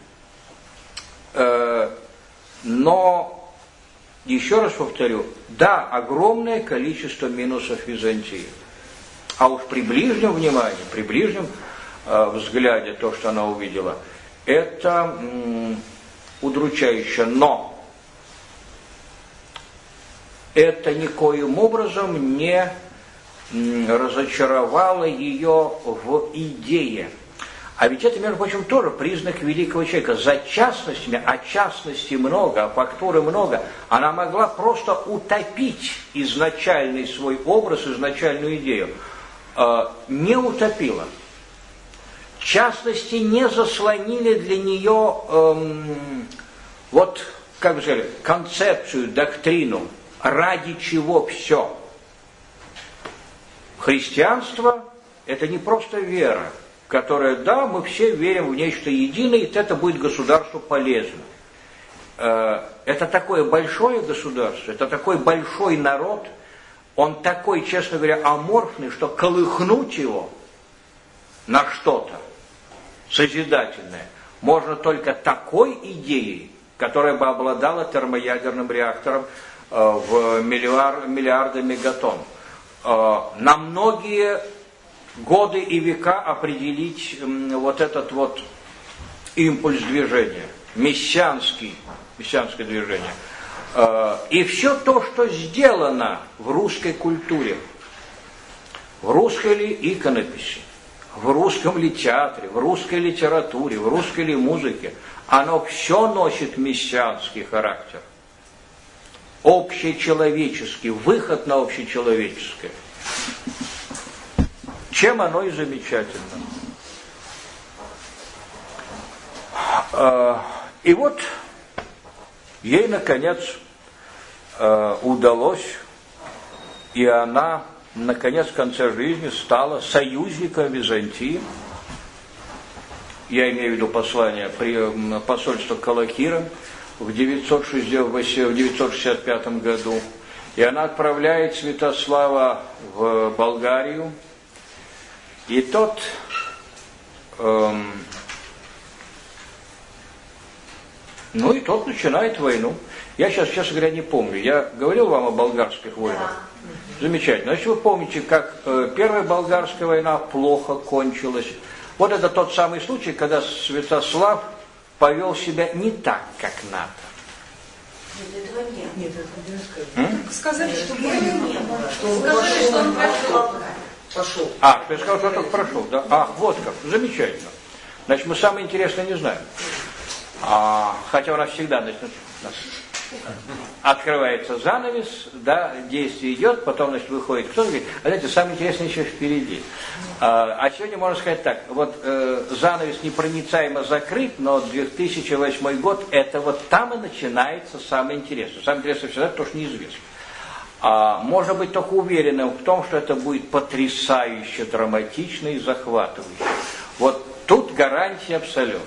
Но, еще раз повторю, да, огромное количество минусов Византии. А уж при ближнем внимании, при ближнем взгляде, то, что она увидела, это удручающе. Но это никоим образом не разочаровало ее в идее. А ведь это, между прочим, тоже признак великого человека. За частностями, а частностей много, а фактуры много, она могла просто утопить изначальный свой образ, изначальную идею. Не утопила. Частности не заслонили для нее вот, как бы сказали, концепцию, доктрину, ради чего все. Христианство – это не просто вера, которая, да, мы все верим в нечто единое, и это будет государству полезно. Это такое большое государство, это такой большой народ, он такой, честно говоря, аморфный, что колыхнуть его на что-то созидательное можно только такой идеей, которая бы обладала термоядерным реактором в миллиарды мегатонн. На многие годы и века определить вот этот вот импульс движения, мессианское движение. И все то, что сделано в русской культуре, в русской ли иконописи, в русском ли театре, в русской литературе, в русской ли музыке, оно все носит мессианский характер. Общечеловеческий, выход на общечеловеческое. Чем оно и замечательно. И вот ей, наконец, удалось, и она, наконец, в конце жизни стала союзником Византии. Я имею в виду посольство Калакира в 965 году. И она отправляет Святослава в Болгарию. И тот тот начинает войну. Я сейчас, честно говоря, не помню. Я говорил вам о болгарских войнах. Замечательно. Если вы помните, как первая болгарская война плохо кончилась. Вот это тот самый случай, когда Святослав повел себя не так, как надо. Нет, этого не сказали. Сказали, что не было. Сказали, что он пошел. Ты сказал, что он только прошел, да? Вот как. Замечательно. Значит, мы самое интересное не знаем. Хотя у нас всегда открывается занавес, да, действие идет, потом, значит, выходит кто-то говорит, знаете, самое интересное еще впереди. А сегодня можно сказать так, вот занавес непроницаемо закрыт, но 2008 год, это вот там и начинается самое интересное. Самое интересное всегда то, что неизвестно. Можно быть только уверенным в том, что это будет потрясающе, драматично и захватывающе. Вот тут гарантия абсолютная.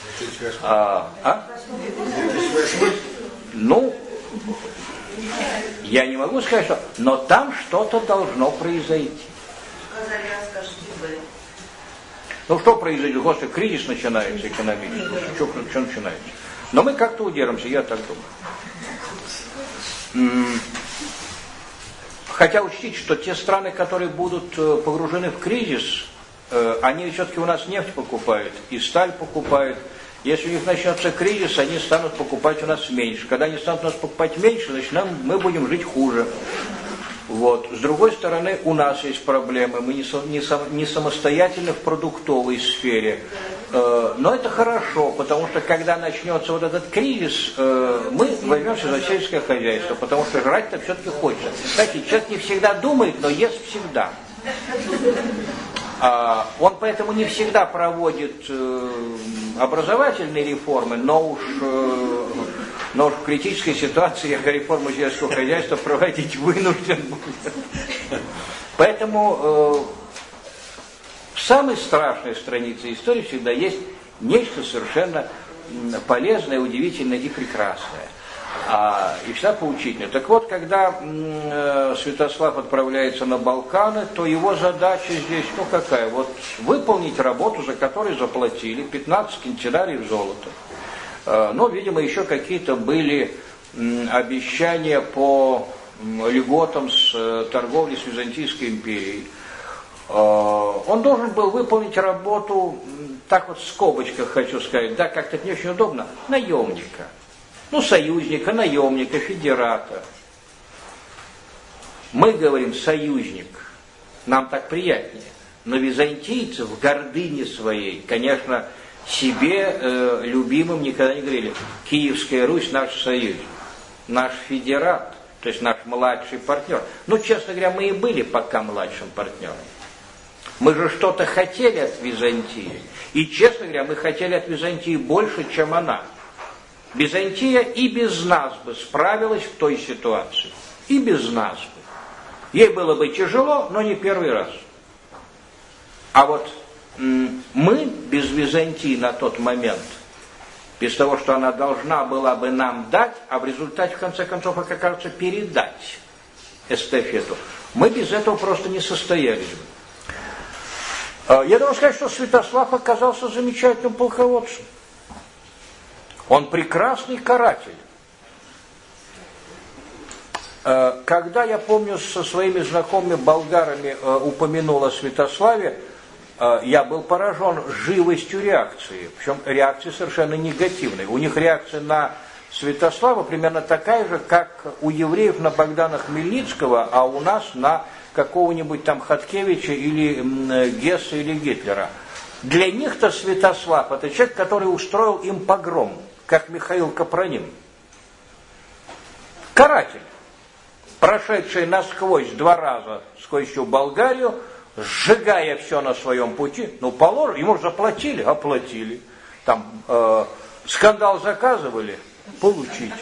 Я не могу сказать, что... Но там что-то должно произойти. Что произойдет? Господи, кризис начинается экономический. Что начинается? Но мы как-то удержимся, я так думаю. Хотя учтите, что те страны, которые будут погружены в кризис, они все-таки у нас нефть покупают и сталь покупают. Если у них начнется кризис, они станут покупать у нас меньше. Когда они станут у нас покупать меньше, значит, мы будем жить хуже. Вот. С другой стороны, у нас есть проблемы. Мы не самостоятельны в продуктовой сфере. Но это хорошо, потому что когда начнется вот этот кризис, мы возьмемся за сельское хозяйство, потому что жрать-то все-таки хочется. Знаете, человек не всегда думает, но ест всегда. Он поэтому не всегда проводит образовательные реформы, но уж в критической ситуации реформу сельского хозяйства проводить вынужден будет. Поэтому в самой страшной странице истории всегда есть нечто совершенно полезное, удивительное и прекрасное. И всегда поучительное. Так вот, когда Святослав отправляется на Балканы, то его задача здесь, какая? Вот выполнить работу, за которую заплатили 15 кентинариев золота. Видимо, еще какие-то были обещания по льготам с торговли с Византийской империей. Он должен был выполнить работу, так вот в скобочках хочу сказать, да, как-то не очень удобно, наемника. Союзника, наемника, федерата. Мы говорим союзник, нам так приятнее. Но византийцы в гордыне своей, конечно, себе любимым никогда не говорили. Киевская Русь наш союзник, наш федерат, то есть наш младший партнер. Честно говоря, мы и были пока младшим партнером. Мы же что-то хотели от Византии. И, честно говоря, мы хотели от Византии больше, чем она. Византия и без нас бы справилась в той ситуации. И без нас бы. Ей было бы тяжело, но не первый раз. А вот мы без Византии на тот момент, без того, что она должна была бы нам дать, а в результате, в конце концов, как кажется, передать эстафету, мы без этого просто не состоялись бы. Я должен сказать, что Святослав оказался замечательным полководцем. Он прекрасный каратель. Когда, я помню, со своими знакомыми болгарами упомянул о Святославе, я был поражен живостью реакции. Причем реакции совершенно негативной. У них реакция на Святослава примерно такая же, как у евреев на Богдана Хмельницкого, а у нас на какого-нибудь там Хаткевича или Гесса или Гитлера. Для них-то Святослав – это человек, который устроил им погром, как Михаил Капронин. Каратель, прошедший насквозь 2 раза сквозь всю Болгарию, сжигая все на своем пути. Ну, положено, ему же заплатили, оплатили. Там скандал заказывали, получите.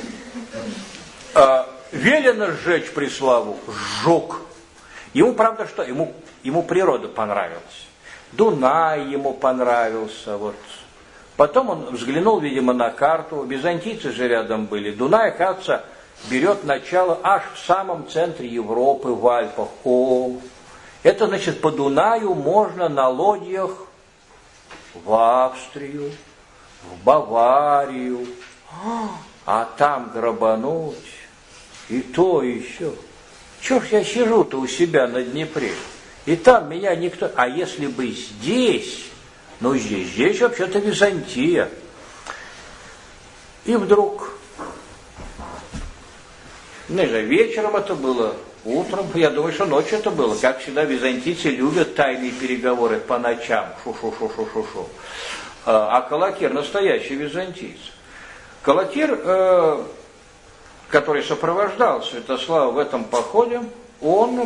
Велено сжечь Преславу, сжег. Ему, правда, что? Ему природа понравилась. Дунай ему понравился. Вот. Потом он взглянул, видимо, на карту. Византийцы же рядом были. Дунай, оказывается, берет начало аж в самом центре Европы, в Альпах. Это значит, по Дунаю можно на лодьях в Австрию, в Баварию, а там грабануть, и то, и все. Чего ж я сижу-то у себя на Днепре? И там меня никто... А если бы здесь, ну здесь вообще-то Византия. И вдруг, не знаю, вечером это было, утром, я думаю, что ночью это было. Как всегда, византийцы любят тайные переговоры по ночам. Шу-шу-шу-шу-шу-шу. А Калакир настоящий византиец. Калакир, который сопровождал Святослава в этом походе, он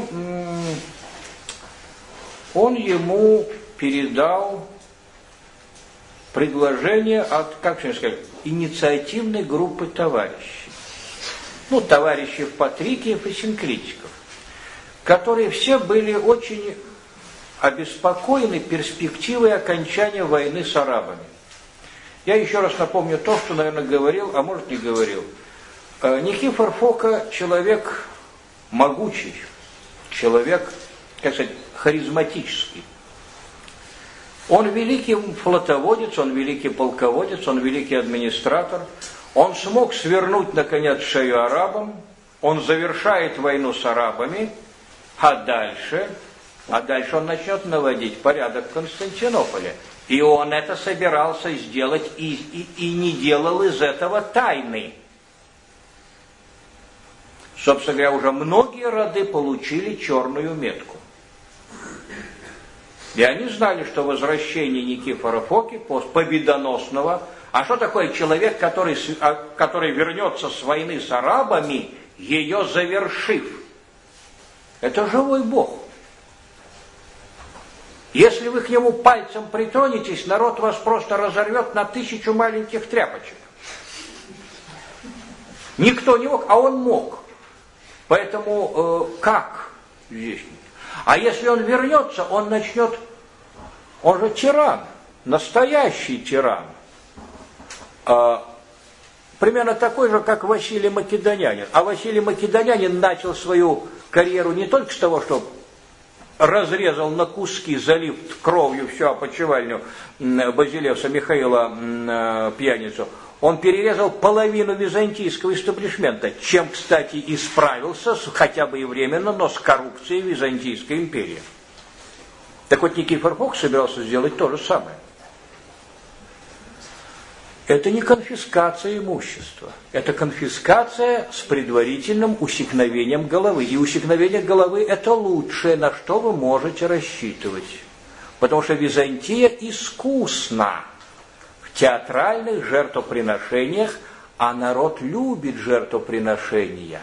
ему передал предложение от, как сказать, инициативной группы товарищей. Ну, товарищей Патрикиев и Синклитиков, которые все были очень обеспокоены перспективой окончания войны с арабами. Я еще раз напомню то, что, наверное, говорил, а может не говорил. Никифор Фока человек могучий, человек, как сказать, харизматический. Он великий флотоводец, он великий полководец, он великий администратор. Он смог свернуть, наконец, шею арабам, он завершает войну с арабами, а дальше он начнет наводить порядок в Константинополе. И он это собирался сделать и не делал из этого тайны. Собственно говоря, уже многие роды получили черную метку. И они знали, что возвращение Никифора Фоки, победоносного, а что такое человек, который вернется с войны с арабами, ее завершив? Это живой Бог. Если вы к нему пальцем притронетесь, народ вас просто разорвет на 1000 маленьких тряпочек. Никто не мог, а он мог. Поэтому как здесь? А если он вернется, он начнет, он же тиран, настоящий тиран. Примерно такой же, как Василий Македонянин. А Василий Македонянин начал свою карьеру не только с того, что разрезал на куски, залив кровью всю опочивальню Базилевса Михаила Пьяницу. Он перерезал половину византийского истеблишмента, чем, кстати, и справился, хотя бы и временно, но с коррупцией Византийской империи. Так вот, Никифор Фок собирался сделать то же самое. Это не конфискация имущества, это конфискация с предварительным усекновением головы. И усекновение головы – это лучшее, на что вы можете рассчитывать. Потому что Византия искусна в театральных жертвоприношениях, а народ любит жертвоприношения.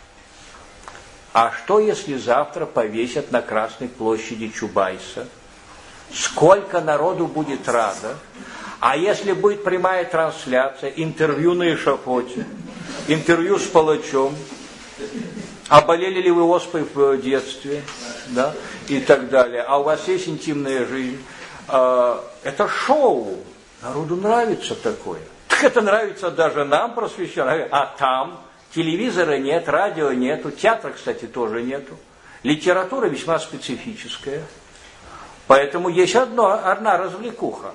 А что, если завтра повесят на Красной площади Чубайса? Сколько народу будет радо? А если будет прямая трансляция, интервью на эшафоте, интервью с палачом, а болели ли вы оспой в детстве, да, и так далее, а у вас есть интимная жизнь, это шоу, народу нравится такое. Так это нравится даже нам, просвещенным, а там телевизора нет, радио нету, театра, кстати, тоже нету, литература весьма специфическая, поэтому есть одна развлекуха.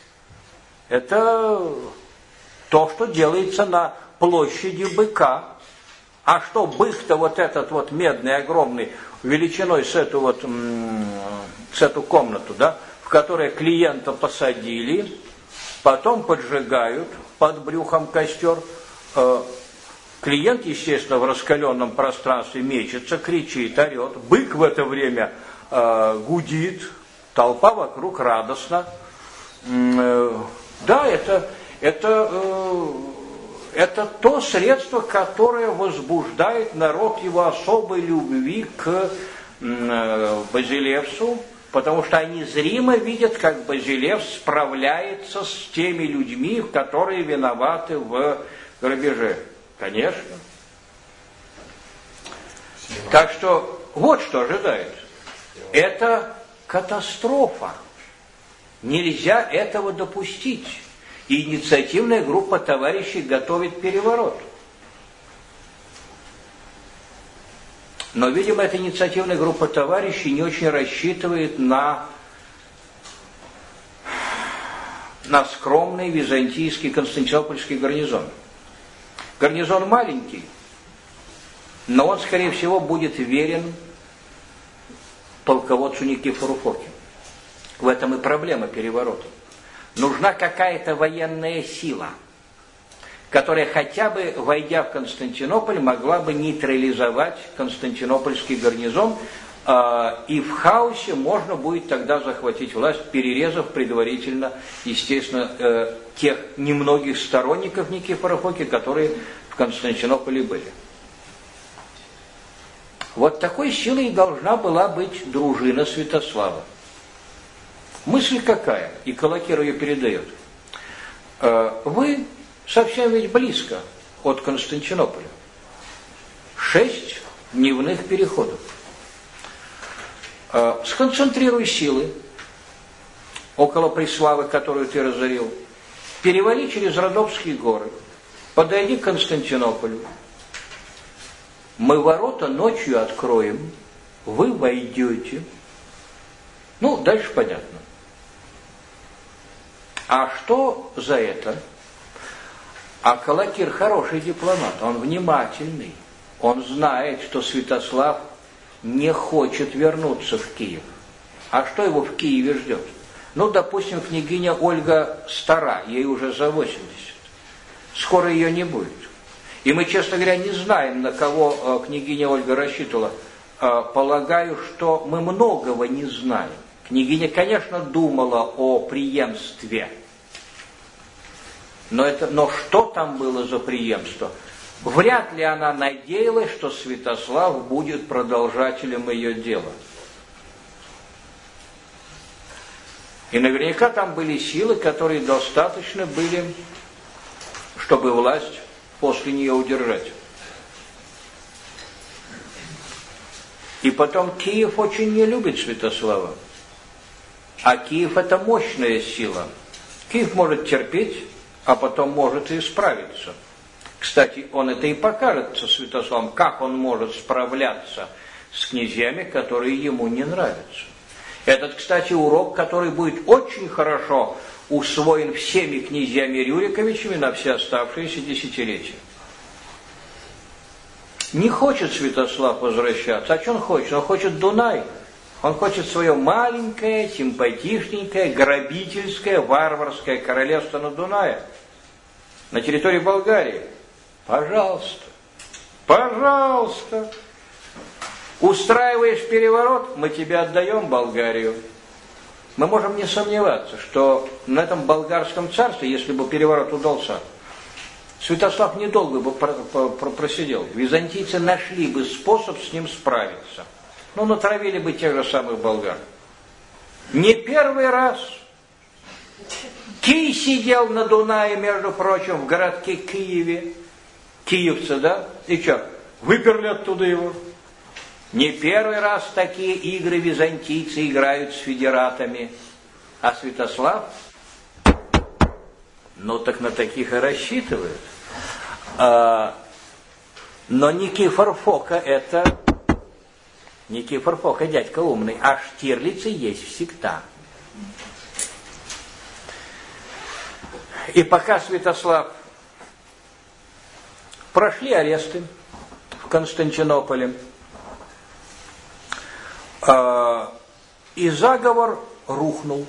Это то, что делается на площади быка. А что бык-то вот этот вот медный, огромный, величиной с эту комнату, да, в которой клиента посадили, потом поджигают под брюхом костер. Клиент, естественно, в раскаленном пространстве мечется, кричит, орет. Бык в это время гудит, толпа вокруг радостно. Да, это то средство, которое возбуждает народ его особой любви к Базилевсу, потому что они зримо видят, как Базилевс справляется с теми людьми, которые виноваты в грабеже. Конечно. Так что вот что ожидает. Это катастрофа. Нельзя этого допустить. И инициативная группа товарищей готовит переворот. Но, видимо, эта инициативная группа товарищей не очень рассчитывает на скромный византийский константинопольский гарнизон. Гарнизон маленький, но он, скорее всего, будет верен полководцу Никифору Фоке. В этом и проблема переворота. Нужна какая-то военная сила, которая хотя бы, войдя в Константинополь, могла бы нейтрализовать константинопольский гарнизон, и в хаосе можно будет тогда захватить власть, перерезав предварительно, естественно, тех немногих сторонников Никифора Фоки, которые в Константинополе были. Вот такой силой должна быть дружина Святослава. Мысль какая? И Калакир ее передает. Вы совсем ведь близко от Константинополя. 6 дневных переходов. Сконцентрируй силы около Преславы, которую ты разорил. Перевали через Родопские горы. Подойди к Константинополю. Мы ворота ночью откроем. Вы войдете. Ну, дальше понятно. А что за это? А Калакир хороший дипломат, он внимательный. Он знает, что Святослав не хочет вернуться в Киев. А что его в Киеве ждет? Ну, допустим, княгиня Ольга стара, ей уже за 80. Скоро ее не будет. И мы, честно говоря, не знаем, на кого княгиня Ольга рассчитывала. Полагаю, что мы многого не знаем. Княгиня, конечно, думала о преемстве. Но что там было за преемство? Вряд ли она надеялась, что Святослав будет продолжателем ее дела. И наверняка там были силы, которые достаточно были, чтобы власть после нее удержать. И потом Киев очень не любит Святослава. А Киев – это мощная сила. Киев может терпеть, а потом может и справиться. Кстати, он это и покажет со Святославом, как он может справляться с князьями, которые ему не нравятся. Этот, кстати, урок, который будет очень хорошо усвоен всеми князьями Рюриковичами на все оставшиеся десятилетия. Не хочет Святослав возвращаться. А что он хочет? Он хочет Дунай. Он хочет свое маленькое, симпатичненькое, грабительское, варварское королевство на Дунае, на территории Болгарии. Пожалуйста, пожалуйста. Устраиваешь переворот, мы тебе отдаем Болгарию. Мы можем не сомневаться, что на этом болгарском царстве, если бы переворот удался, Святослав недолго бы просидел. Византийцы нашли бы способ с ним справиться. Ну, натравили бы тех же самых болгар. Не первый раз. Кий сидел на Дунае, между прочим, в городке Киеве. Киевцы, да? И что, выперли оттуда его? Не первый раз такие игры византийцы играют с федератами. А Святослав? Ну, так на таких и рассчитывают. Но Никифор Фока это... Никифор Фока дядька умный, а Штирлицы есть всегда. И пока Святослав... Прошли аресты в Константинополе, и заговор рухнул.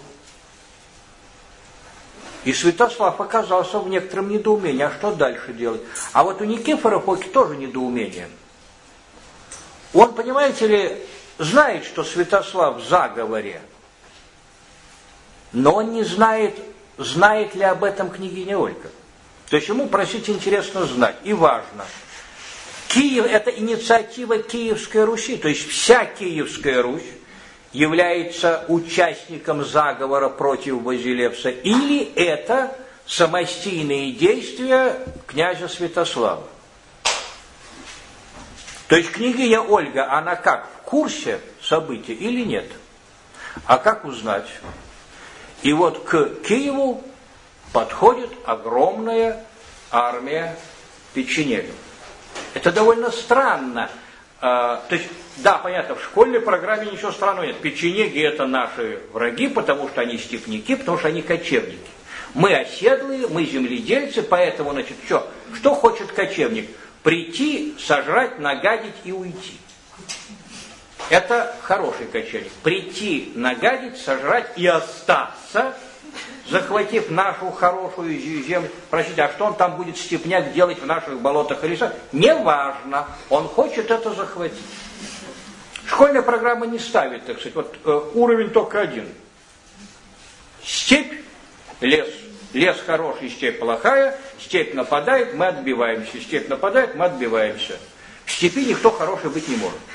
И Святослав оказался в некотором недоумении. А что дальше делать? А вот у Никифора Фоки тоже недоумение. Он, понимаете ли, знает, что Святослав в заговоре. но он не знает, знает ли об этом княгиня Ольга. То есть ему, простите, интересно знать, и важно. Киев – это инициатива Киевской Руси, то есть вся Киевская Русь является участником заговора против Базилевса, или это самостийные действия князя Святослава. То есть княгиня Ольга, она как, в курсе событий или нет? А как узнать? И вот к Киеву подходит огромная армия печенегов. Это довольно странно. То есть, да, понятно, в школьной программе ничего странного нет. Печенеги – это наши враги, потому что они степняки, потому что они кочевники. Мы оседлые, мы земледельцы, поэтому, значит, что хочет кочевник? Прийти, сожрать, нагадить и уйти. Это хороший кочевник. Прийти, нагадить, сожрать и остаться, захватив нашу хорошую землю. Простите, а что он там будет, степняк, делать в наших болотах и лесах? Неважно, он хочет это захватить. Школьная программа не ставит, так сказать, вот уровень только один. Степь, лес. Лес хороший, степь плохая, степь нападает, мы отбиваемся. Степь нападает, мы отбиваемся. В степи никто хороший быть не может.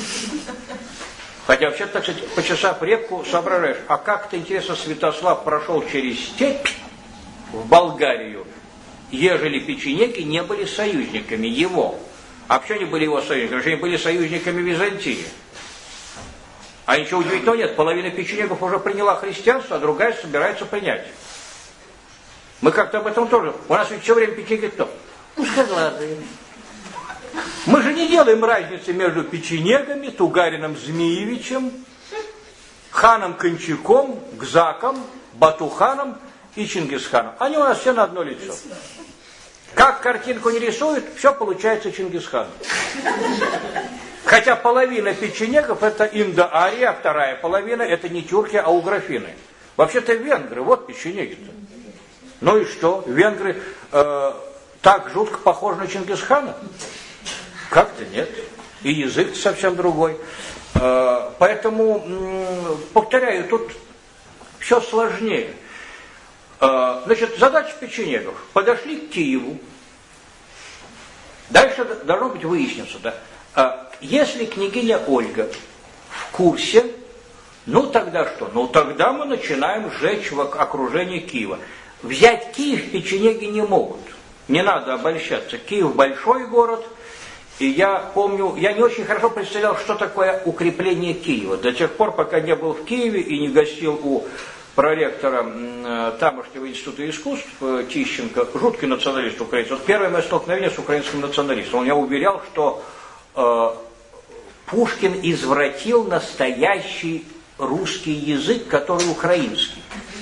Хотя вообще, так сказать, почесав репку, соображаешь, а как-то, интересно, Святослав прошел через степь в Болгарию, ежели печенеги не были союзниками его. А почему они были его союзниками? Они были союзниками Византии. А ничего удивительного нет, половина печенегов уже приняла христианство, а другая собирается принять. Мы как-то об этом тоже. У нас ведь все время печенеги кто? Узкоглазые. Мы же не делаем разницы между печенегами, Тугарином Змеевичем, ханом Кончаком, Гзаком, Батуханом и Чингисханом. Они у нас все на одно лицо. Как картинку не рисуют, все получается Чингисхан. Хотя половина печенегов это индоария, а вторая половина это не тюрки, а угрофины. Вообще-то венгры, вот печенеги-то. Ну и что? Венгры так жутко похожи на Чингисхана? Как-то нет. И язык совсем другой. Поэтому, повторяю, тут все сложнее. Значит, задача печенегов. Подошли к Киеву. Дальше должно быть выясниться, да? Если княгиня Ольга в курсе, ну тогда что? Ну тогда мы начинаем сжечь в окружении Киева. Взять Киев печенеги не могут. Не надо обольщаться. Киев большой город. И я помню, я не очень хорошо представлял, что такое укрепление Киева. До тех пор, пока не был в Киеве и не гостил у проректора тамошнего института искусств Тищенко, жуткий националист украинец. Вот первое мое столкновение с украинским националистом. Он меня уверял, что Пушкин извратил настоящий русский язык, который украинский.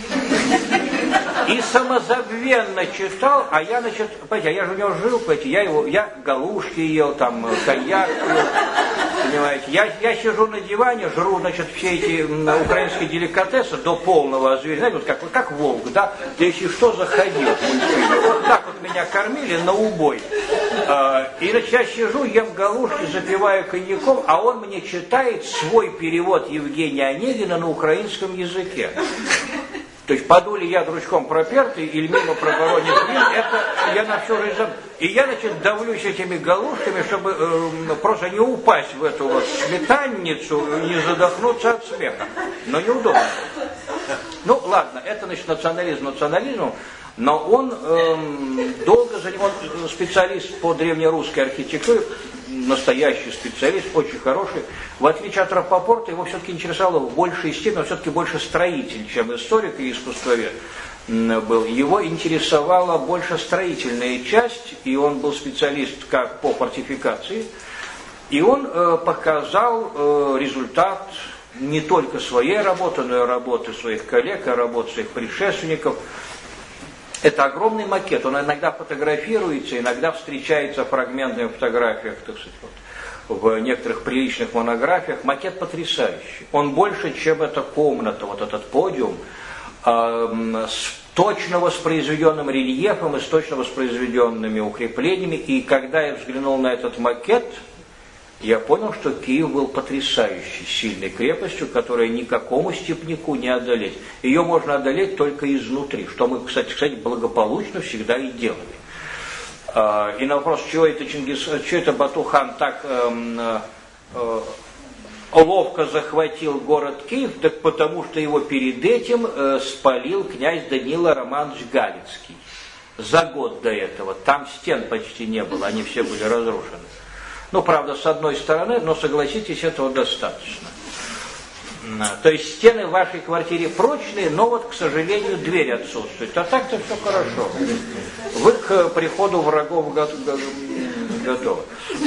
И самозабвенно читал, а я, значит, понимаете, я же у него жил, понимаете, я галушки ел, там, коньяк ел, понимаете. Я сижу на диване, жру, значит, все эти украинские деликатесы до полного озверения, знаете, вот как волк, да, да если что, заходил. Вот так вот меня кормили на убой. И, значит, я сижу, ем галушки, запиваю коньяком, а он мне читает свой перевод Евгения Онегина на украинском языке. То есть подули я дручком пропертый или мимо проборонит вин, это я на всю жизнь... И я, значит, давлюсь этими галушками, чтобы просто не упасть в эту вот сметанницу, не задохнуться от смеха. Но неудобно. Ну, ладно, это, значит, национализм, но он долго занимался, он специалист по древнерусской архитектуре, настоящий специалист, очень хороший. В отличие от Рапопорта, его все-таки интересовало в большей степени, он все-таки больше строитель, чем историк и искусствовед был. Его интересовала больше строительная часть, и он был специалист как по фортификации. И он показал результат не только своей работы, но и работы своих коллег, и работы своих предшественников. Это огромный макет, он иногда фотографируется, иногда встречается в фрагментных фотографиях, так сказать, вот, в некоторых приличных монографиях. Макет потрясающий. Он больше, чем эта комната, вот этот подиум, с точно воспроизведенным рельефом и с точно воспроизведенными укреплениями. И когда я взглянул на этот макет, я понял, что Киев был потрясающей сильной крепостью, которая никакому степняку не одолеть. Ее можно одолеть только изнутри, что мы, кстати, благополучно всегда и делали. И на вопрос, чего это Бату-хан так ловко захватил город Киев, так потому что его перед этим спалил князь Данила Романович Галицкий. За год до этого. Там стен почти не было, они все были разрушены. Ну, правда, с одной стороны, но, согласитесь, этого достаточно. То есть стены в вашей квартире прочные, но вот, к сожалению, дверь отсутствует. А так-то все хорошо. Вы к приходу врагов готовы.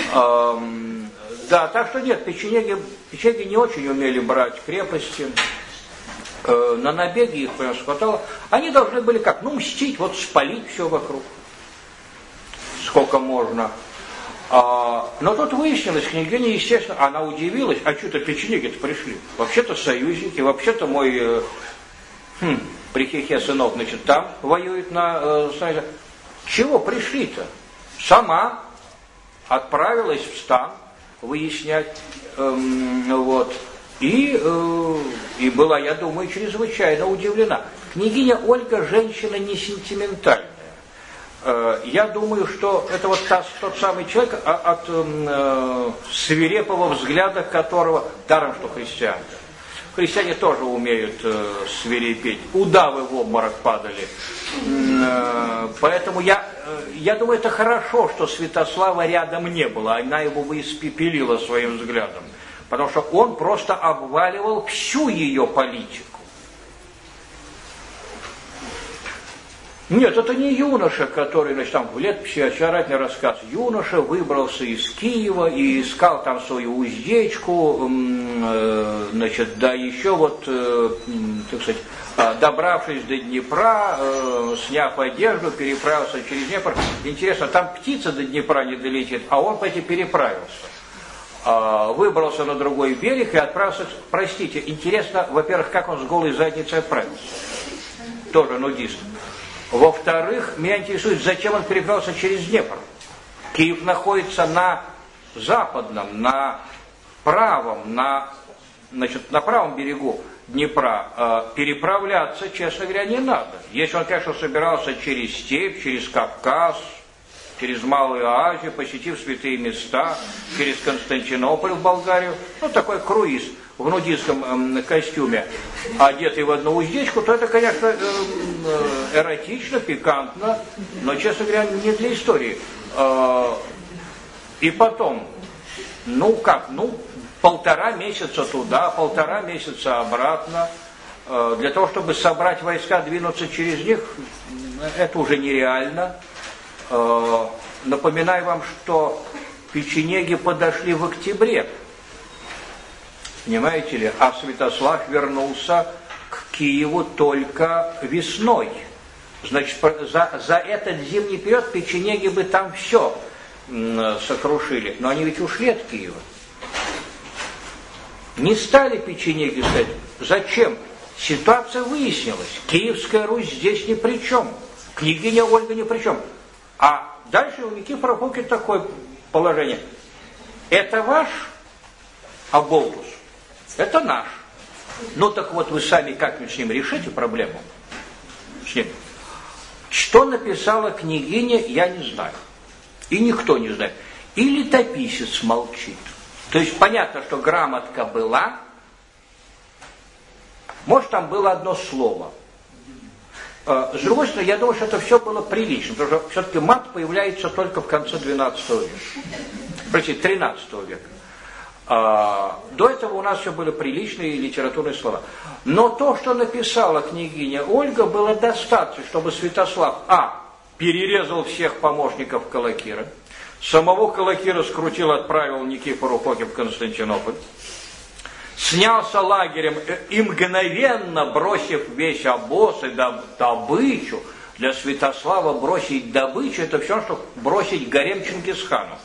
Да, так что нет, печенеги не очень умели брать крепости. На набеги их прям хватало. Они должны были как? Ну, мстить, вот спалить все вокруг. Сколько можно. Но тут выяснилось, княгиня, естественно, она удивилась, а что-то печенеги-то пришли. Вообще-то союзники, вообще-то мой прихихе сынок, значит, там воюет на... Чего пришли-то? Сама отправилась в стан выяснять, вот. И была, я думаю, чрезвычайно удивлена. Княгиня Ольга женщина не сентиментальная. Я думаю, что это вот тот самый человек, от свирепого взгляда которого, даром что христиане. Христиане тоже умеют свирепеть. Удавы в обморок падали. Поэтому я думаю, это хорошо, что Святослава рядом не было. Она его бы испепелила своим взглядом. Потому что он просто обваливал всю ее политику. Нет, это не юноша, который, значит, там в летописи очаровательный рассказ. Юноша выбрался из Киева и искал там свою уздечку, значит, да еще вот, так сказать, добравшись до Днепра, сняв одежду, переправился через Днепр. Интересно, там птица до Днепра не долетит, а он по эти переправился. Выбрался на другой берег и отправился, простите, интересно, во-первых, как он с голой задницей отправился. Тоже нудист. Во-вторых, меня интересует, зачем он переправился через Днепр. Киев находится на западном, на правом, на правом берегу Днепра. Переправляться, честно говоря, не надо. Если он, конечно, собирался через степь, через Кавказ, через Малую Азию, посетив святые места, через Константинополь в Болгарию, ну, такой круиз в нудистском костюме, одетый в одну уздечку, то это, конечно, эротично, пикантно, но, честно говоря, не для истории. И потом, полтора месяца туда, 1,5 месяца обратно, для того, чтобы собрать войска, двинуться через них, это уже нереально. Напоминаю вам, что печенеги подошли в октябре. Понимаете ли? А Святослав вернулся к Киеву только весной. Значит, за этот зимний период печенеги бы там все сокрушили. Но они ведь ушли от Киева. Не стали печенеги сказать, зачем? Ситуация выяснилась. Киевская Русь здесь ни при чем. Княгиня Ольга ни при чем. А дальше у Никифора Фокина такое положение. Это ваш оболтус? Это наш. Ну так вот вы сами как-нибудь с ним решите проблему. С ним. Что написала княгиня, я не знаю. И никто не знает. И летописец молчит. То есть понятно, что грамотка была. Может, там было одно слово. С другой стороны, я думаю, что это все было прилично, потому что все-таки мат появляется только в конце XII века. Простите, XIII века. До этого у нас все были приличные литературные слова. Но то, что написала княгиня Ольга, было достаточно, чтобы Святослав, перерезал всех помощников Калакира, самого Калакира скрутил, отправил Никифору Фоке в Константинополь, снялся лагерем и мгновенно, бросив весь обоз и добычу, для Святослава бросить добычу, это все, что бросить гарем Чингисхану.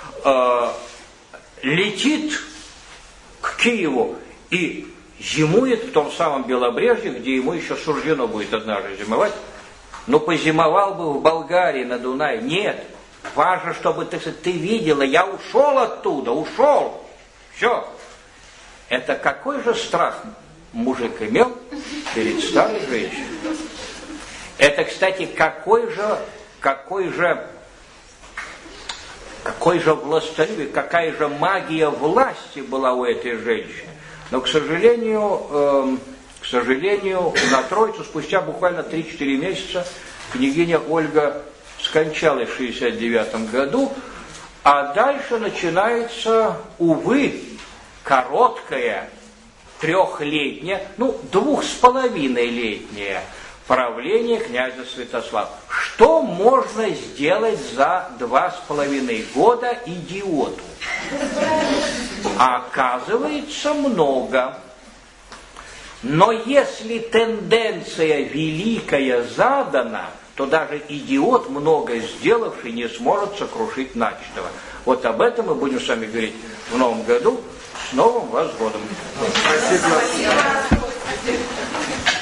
Летит к Киеву и зимует в том самом Белобрежье, где ему еще суждено будет однажды зимовать. Но позимовал бы в Болгарии, на Дунае. Нет, Важно, чтобы ты видела, я ушел оттуда, ушел. Все. Это какой же страх мужик имел перед старой женщиной? Это, кстати, какой же властолюбие, какая же магия власти была у этой женщины. Но, к сожалению, на Троицу спустя буквально 3-4 месяца княгиня Ольга скончалась в 1969 году, а дальше начинается, увы, короткое, 3-летнее, 2,5-летнее правление князя Святослава. Что можно сделать за 2,5 года идиоту? Оказывается, много. Но если тенденция великая задана, то даже идиот, много сделавший, не сможет сокрушить начатого. Вот об этом мы будем с вами говорить в новом году. С Новым вас годом! Спасибо.